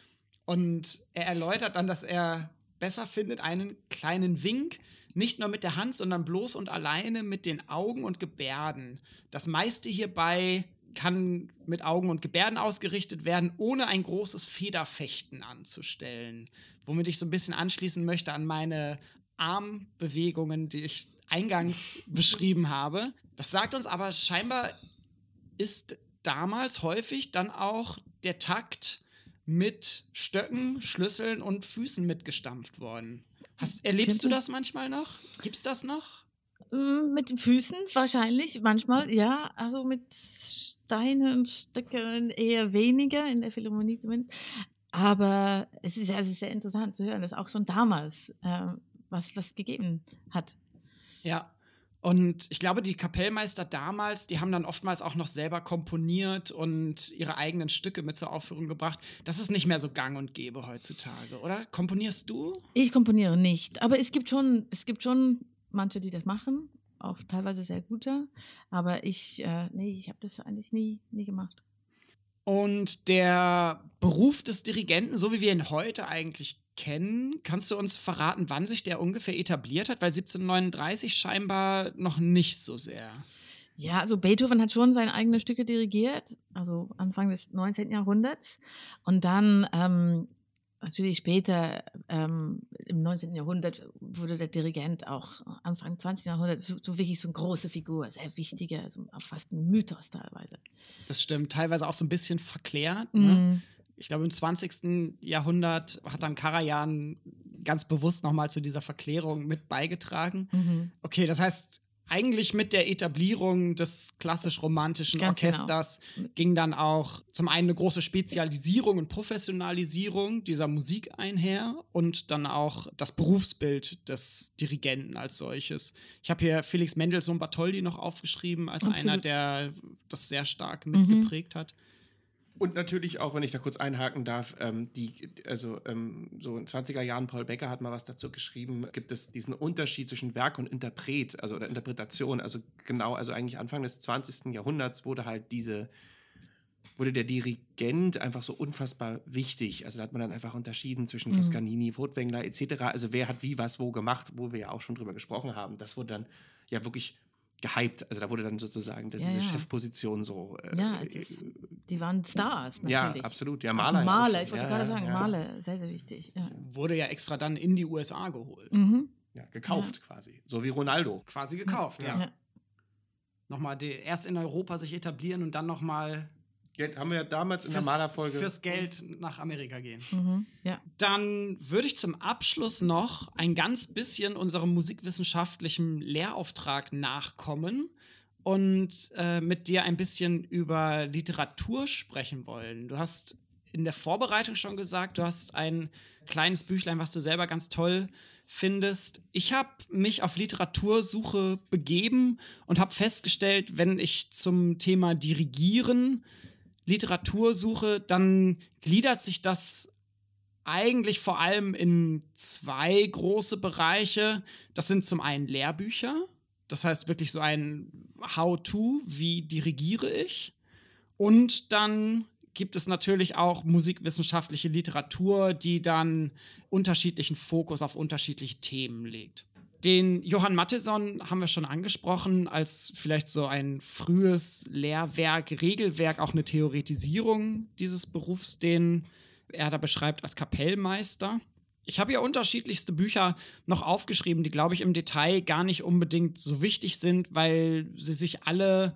Und er erläutert dann, dass er besser findet einen kleinen Wink, nicht nur mit der Hand, sondern bloß und alleine mit den Augen und Gebärden. Das meiste hierbei kann mit Augen und Gebärden ausgerichtet werden, ohne ein großes Federfechten anzustellen. Womit ich so ein bisschen anschließen möchte an meine Armbewegungen, die ich eingangs beschrieben habe. Das sagt uns aber, scheinbar ist damals häufig dann auch der Takt mit Stöcken, Schlüsseln und Füßen mitgestampft worden. Erlebst du das manchmal noch? Gibt's das noch? Mit den Füßen wahrscheinlich, manchmal, ja. Also mit Steinen und Stöcken eher weniger, in der Philharmonie zumindest. Aber es ist sehr interessant zu hören, dass auch schon damals was gegeben hat. Ja. Und ich glaube, die Kapellmeister damals, die haben dann oftmals auch noch selber komponiert und ihre eigenen Stücke mit zur Aufführung gebracht. Das ist nicht mehr so gang und gäbe heutzutage, oder? Komponierst du? Ich komponiere nicht, aber es gibt schon manche, die das machen, auch teilweise sehr gute. Aber ich habe das eigentlich nie gemacht. Und der Beruf des Dirigenten, so wie wir ihn heute eigentlich kennen, kannst du uns verraten, wann sich der ungefähr etabliert hat? Weil 1739 scheinbar noch nicht so sehr. Ja, also Beethoven hat schon seine eigenen Stücke dirigiert, also Anfang des 19. Jahrhunderts. Und dann natürlich später, im 19. Jahrhundert, wurde der Dirigent auch Anfang 20. Jahrhundert so wirklich so eine große Figur, sehr wichtige, also fast ein Mythos teilweise. Das stimmt, teilweise auch so ein bisschen verklärt. Ne? Ich glaube, im 20. Jahrhundert hat dann Karajan ganz bewusst nochmal zu dieser Verklärung mit beigetragen. Okay, das heißt, eigentlich mit der Etablierung des klassisch-romantischen Orchesters ging dann auch zum einen eine große Spezialisierung und Professionalisierung dieser Musik einher und dann auch das Berufsbild des Dirigenten als solches. Ich habe hier Felix Mendelssohn Bartholdy noch aufgeschrieben als einer, der das sehr stark mitgeprägt hat. Und natürlich auch, wenn ich da kurz einhaken darf, so in den 20er Jahren, Paul Becker hat mal was dazu geschrieben, gibt es diesen Unterschied zwischen Werk und Interpret, also oder Interpretation, also eigentlich Anfang des 20. Jahrhunderts wurde der Dirigent einfach so unfassbar wichtig. Also da hat man dann einfach unterschieden zwischen Toscanini, Furtwängler etc. Also wer hat wie, was, wo gemacht, wo wir ja auch schon drüber gesprochen haben. Das wurde dann ja wirklich gehypt. Also da wurde dann sozusagen diese Chefposition so. Die waren Stars, natürlich. Ja, absolut. Ja, Maler. Maler, ich wollte gerade sagen, Maler, sehr, sehr wichtig. Ja. Wurde ja extra dann in die USA geholt. Ja, gekauft quasi. So wie Ronaldo. Quasi gekauft, ja. Nochmal erst in Europa sich etablieren und dann nochmal haben wir ja damals in der Malerfolge fürs Geld nach Amerika gehen. Ja. Dann würde ich zum Abschluss noch ein ganz bisschen unserem musikwissenschaftlichen Lehrauftrag nachkommen und mit dir ein bisschen über Literatur sprechen wollen. Du hast in der Vorbereitung schon gesagt, du hast ein kleines Büchlein, was du selber ganz toll findest. Ich habe mich auf Literatursuche begeben und habe festgestellt, wenn ich zum Thema Dirigieren Literatur suche, dann gliedert sich das eigentlich vor allem in zwei große Bereiche. Das sind zum einen Lehrbücher Das heißt wirklich so ein How-to, wie dirigiere ich. Und dann gibt es natürlich auch musikwissenschaftliche Literatur, die dann unterschiedlichen Fokus auf unterschiedliche Themen legt. Den Johann Mattheson haben wir schon angesprochen, als vielleicht so ein frühes Lehrwerk, Regelwerk, auch eine Theoretisierung dieses Berufs, den er da beschreibt als Kapellmeister. Ich habe ja unterschiedlichste Bücher noch aufgeschrieben, die, glaube ich, im Detail gar nicht unbedingt so wichtig sind, weil sie sich alle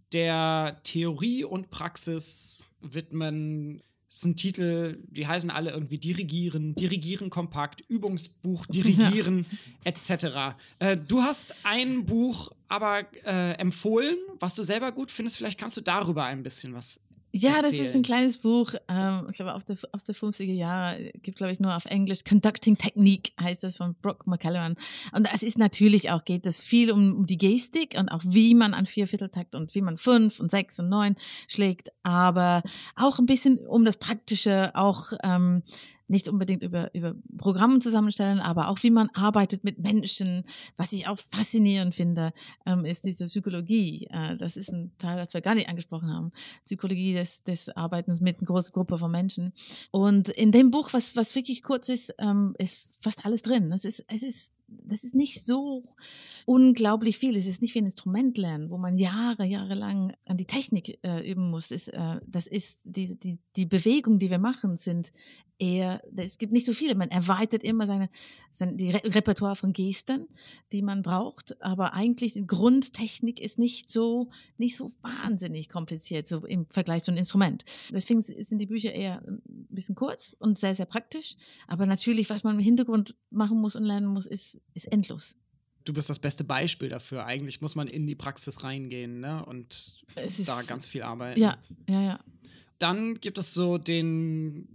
der Theorie und Praxis widmen. Das sind Titel, die heißen alle irgendwie Dirigieren kompakt, Übungsbuch, Dirigieren, etc. Du hast ein Buch aber empfohlen, was du selber gut findest. Vielleicht kannst du darüber ein bisschen was Ja, erzählen. Das ist ein kleines Buch, ich glaube aus der 50er Jahre, gibt glaube ich nur auf Englisch, Conducting Technique heißt das, von Brooke McClellan. Und es ist natürlich auch, geht es viel um die Gestik und auch wie man an 4/4-Takt und wie man 5 und 6 und 9 schlägt, aber auch ein bisschen um das Praktische, auch nicht unbedingt über Programme zusammenstellen, aber auch wie man arbeitet mit Menschen. Was ich auch faszinierend finde, ist diese Psychologie. Das ist ein Teil, was wir gar nicht angesprochen haben. Psychologie des Arbeitens mit einer großen Gruppe von Menschen. Und in dem Buch, was wirklich kurz ist fast alles drin. Das ist nicht so unglaublich viel. Es ist nicht wie ein Instrument lernen, wo man jahrelang an die Technik üben muss. Das ist die Bewegung, die wir machen, sind eher, es gibt nicht so viele. Man erweitert immer die Repertoire von Gesten, die man braucht. Aber eigentlich die Grundtechnik ist nicht so wahnsinnig kompliziert, so im Vergleich zu einem Instrument. Deswegen sind die Bücher eher ein bisschen kurz und sehr, sehr praktisch. Aber natürlich, was man im Hintergrund machen muss und lernen muss, ist endlos. Du bist das beste Beispiel dafür. Eigentlich muss man in die Praxis reingehen, ne? Und da ganz viel arbeiten. Ja. Dann gibt es so den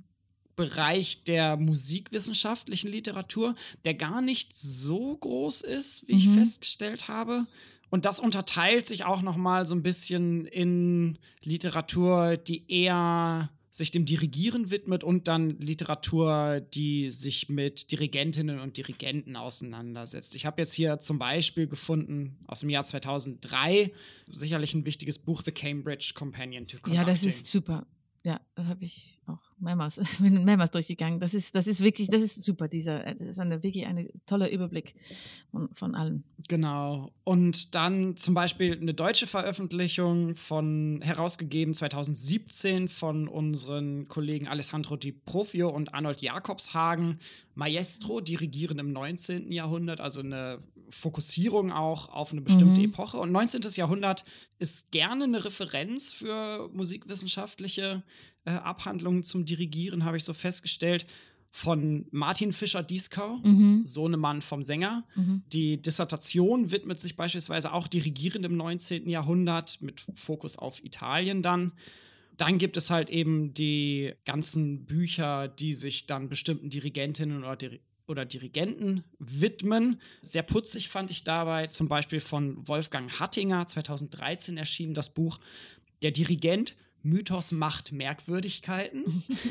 Bereich der musikwissenschaftlichen Literatur, der gar nicht so groß ist, wie ich festgestellt habe. Und das unterteilt sich auch noch mal so ein bisschen in Literatur, die eher sich dem Dirigieren widmet und dann Literatur, die sich mit Dirigentinnen und Dirigenten auseinandersetzt. Ich habe jetzt hier zum Beispiel gefunden, aus dem Jahr 2003, sicherlich ein wichtiges Buch, The Cambridge Companion to Conducting. Ja, das ist super. Ja, das habe ich auch mehrmals durchgegangen. Das ist wirklich, das ist super. Das ist wirklich ein toller Überblick von allem. Genau. Und dann zum Beispiel eine deutsche Veröffentlichung herausgegeben 2017 von unseren Kollegen Alessandro Di Profio und Arnold Jakobshagen. Maestro, Dirigieren im 19. Jahrhundert, also eine Fokussierung auch auf eine bestimmte Epoche. Und 19. Jahrhundert ist gerne eine Referenz für musikwissenschaftliche Abhandlungen zum Dirigieren, habe ich so festgestellt, von Martin Fischer-Dieskau, Sohnemann vom Sänger. Die Dissertation widmet sich beispielsweise auch Dirigieren im 19. Jahrhundert mit Fokus auf Italien dann. Dann gibt es halt eben die ganzen Bücher, die sich dann bestimmten Dirigentinnen oder Dirigenten widmen. Sehr putzig fand ich dabei zum Beispiel von Wolfgang Hattinger, 2013 erschienen, das Buch Der Dirigent, Mythos, Macht, Merkwürdigkeiten.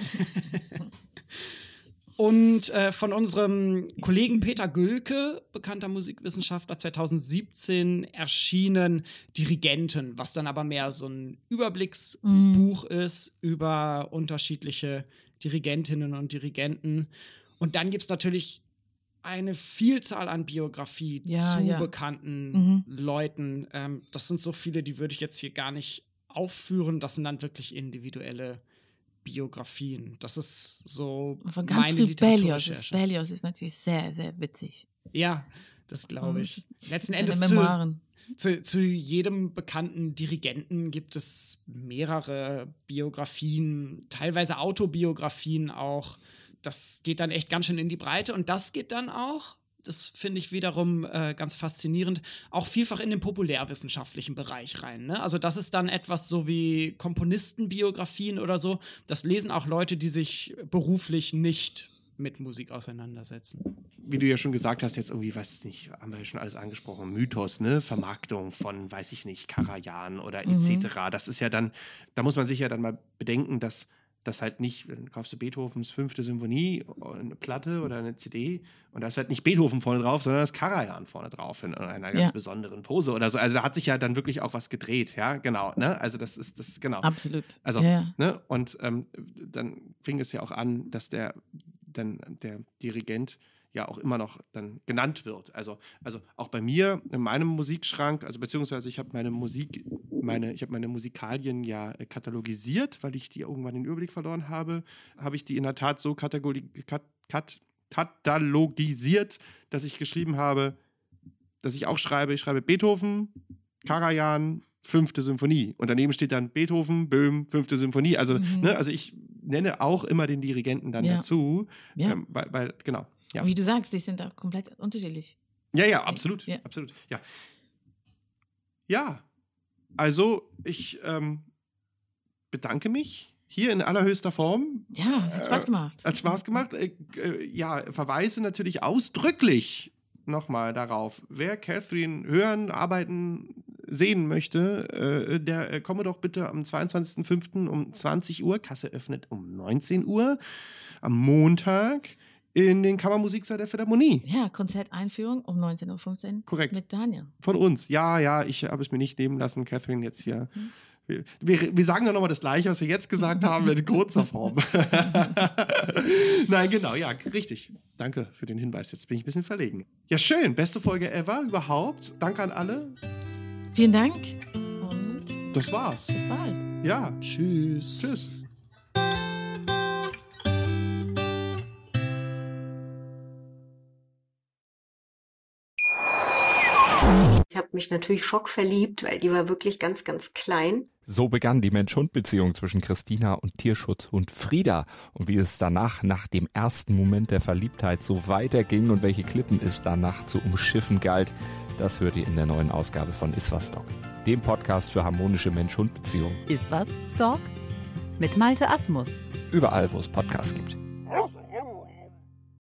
Und von unserem Kollegen Peter Gülke, bekannter Musikwissenschaftler, 2017 erschienen Dirigenten, was dann aber mehr so ein Überblicksbuch ist über unterschiedliche Dirigentinnen und Dirigenten. Und dann gibt es natürlich eine Vielzahl an Biografie zu bekannten Leuten. Das sind so viele, die würde ich jetzt hier gar nicht aufführen. Das sind dann wirklich individuelle Biografien. Das ist so von ganz meine viel Literaturrecherche. Berlioz ist natürlich sehr, sehr witzig. Ja, das glaube ich. Letzten Endes zu jedem bekannten Dirigenten gibt es mehrere Biografien, teilweise Autobiografien auch. Das geht dann echt ganz schön in die Breite und das geht dann auch, das finde ich wiederum ganz faszinierend, auch vielfach in den populärwissenschaftlichen Bereich rein. Ne? Also das ist dann etwas so wie Komponistenbiografien oder so. Das lesen auch Leute, die sich beruflich nicht mit Musik auseinandersetzen. Wie du ja schon gesagt hast, jetzt irgendwie, weiß nicht, haben wir ja schon alles angesprochen, Mythos, ne, Vermarktung von, weiß ich nicht, Karajan oder etc. Das ist ja dann, da muss man sich ja dann mal bedenken, dass Das halt nicht, dann kaufst du Beethovens 5. Symphonie, eine Platte oder eine CD und da ist halt nicht Beethoven vorne drauf, sondern das Karajan vorne drauf in einer ganz besonderen Pose oder so. Also da hat sich ja dann wirklich auch was gedreht, ja, genau. Ne? Also das ist genau. Absolut. Also, ne? Und dann fing es ja auch an, dass der Dirigent ja auch immer noch dann genannt wird. Also auch bei mir in meinem Musikschrank, also beziehungsweise ich habe meine Musikalien ja katalogisiert, weil ich die irgendwann den Überblick verloren habe ich die in der Tat so katalogisiert, dass ich geschrieben habe, dass ich auch schreibe, ich schreibe Beethoven, Karajan, 5. Symphonie. Und daneben steht dann Beethoven, Böhm, 5. Symphonie. Also, also ich nenne auch immer den Dirigenten dann dazu, weil genau. Ja. Wie du sagst, die sind auch komplett unterschiedlich. Ja, absolut. Ja. Absolut. Ja, also ich bedanke mich hier in allerhöchster Form. Ja, hat Spaß gemacht. Verweise natürlich ausdrücklich nochmal darauf, wer Catherine hören, arbeiten, sehen möchte, der komme doch bitte am 22.05. um 20 Uhr, Kasse öffnet um 19 Uhr, am Montag in den Kammermusiksaal der Philharmonie. Ja, Konzerteinführung um 19.15 Uhr. Korrekt. Mit Daniel. Von uns. Ja, ich habe es mir nicht nehmen lassen, Catherine jetzt hier. Wir sagen ja nochmal das Gleiche, was wir jetzt gesagt haben, in kurzer Form. Nein, genau, ja, richtig. Danke für den Hinweis. Jetzt bin ich ein bisschen verlegen. Ja, schön. Beste Folge ever überhaupt. Danke an alle. Vielen Dank. Und das war's. Bis bald. Ja. Tschüss. Ich habe mich natürlich schockverliebt, weil die war wirklich ganz, ganz klein. So begann die Mensch-Hund-Beziehung zwischen Christina und Tierschutzhund Frieda. Und wie es danach, nach dem ersten Moment der Verliebtheit, so weiterging und welche Klippen es danach zu umschiffen galt, das hört ihr in der neuen Ausgabe von Iswas Dog, dem Podcast für harmonische Mensch-Hund-Beziehungen. Iswas Dog? Mit Malte Asmus. Überall, wo es Podcasts gibt.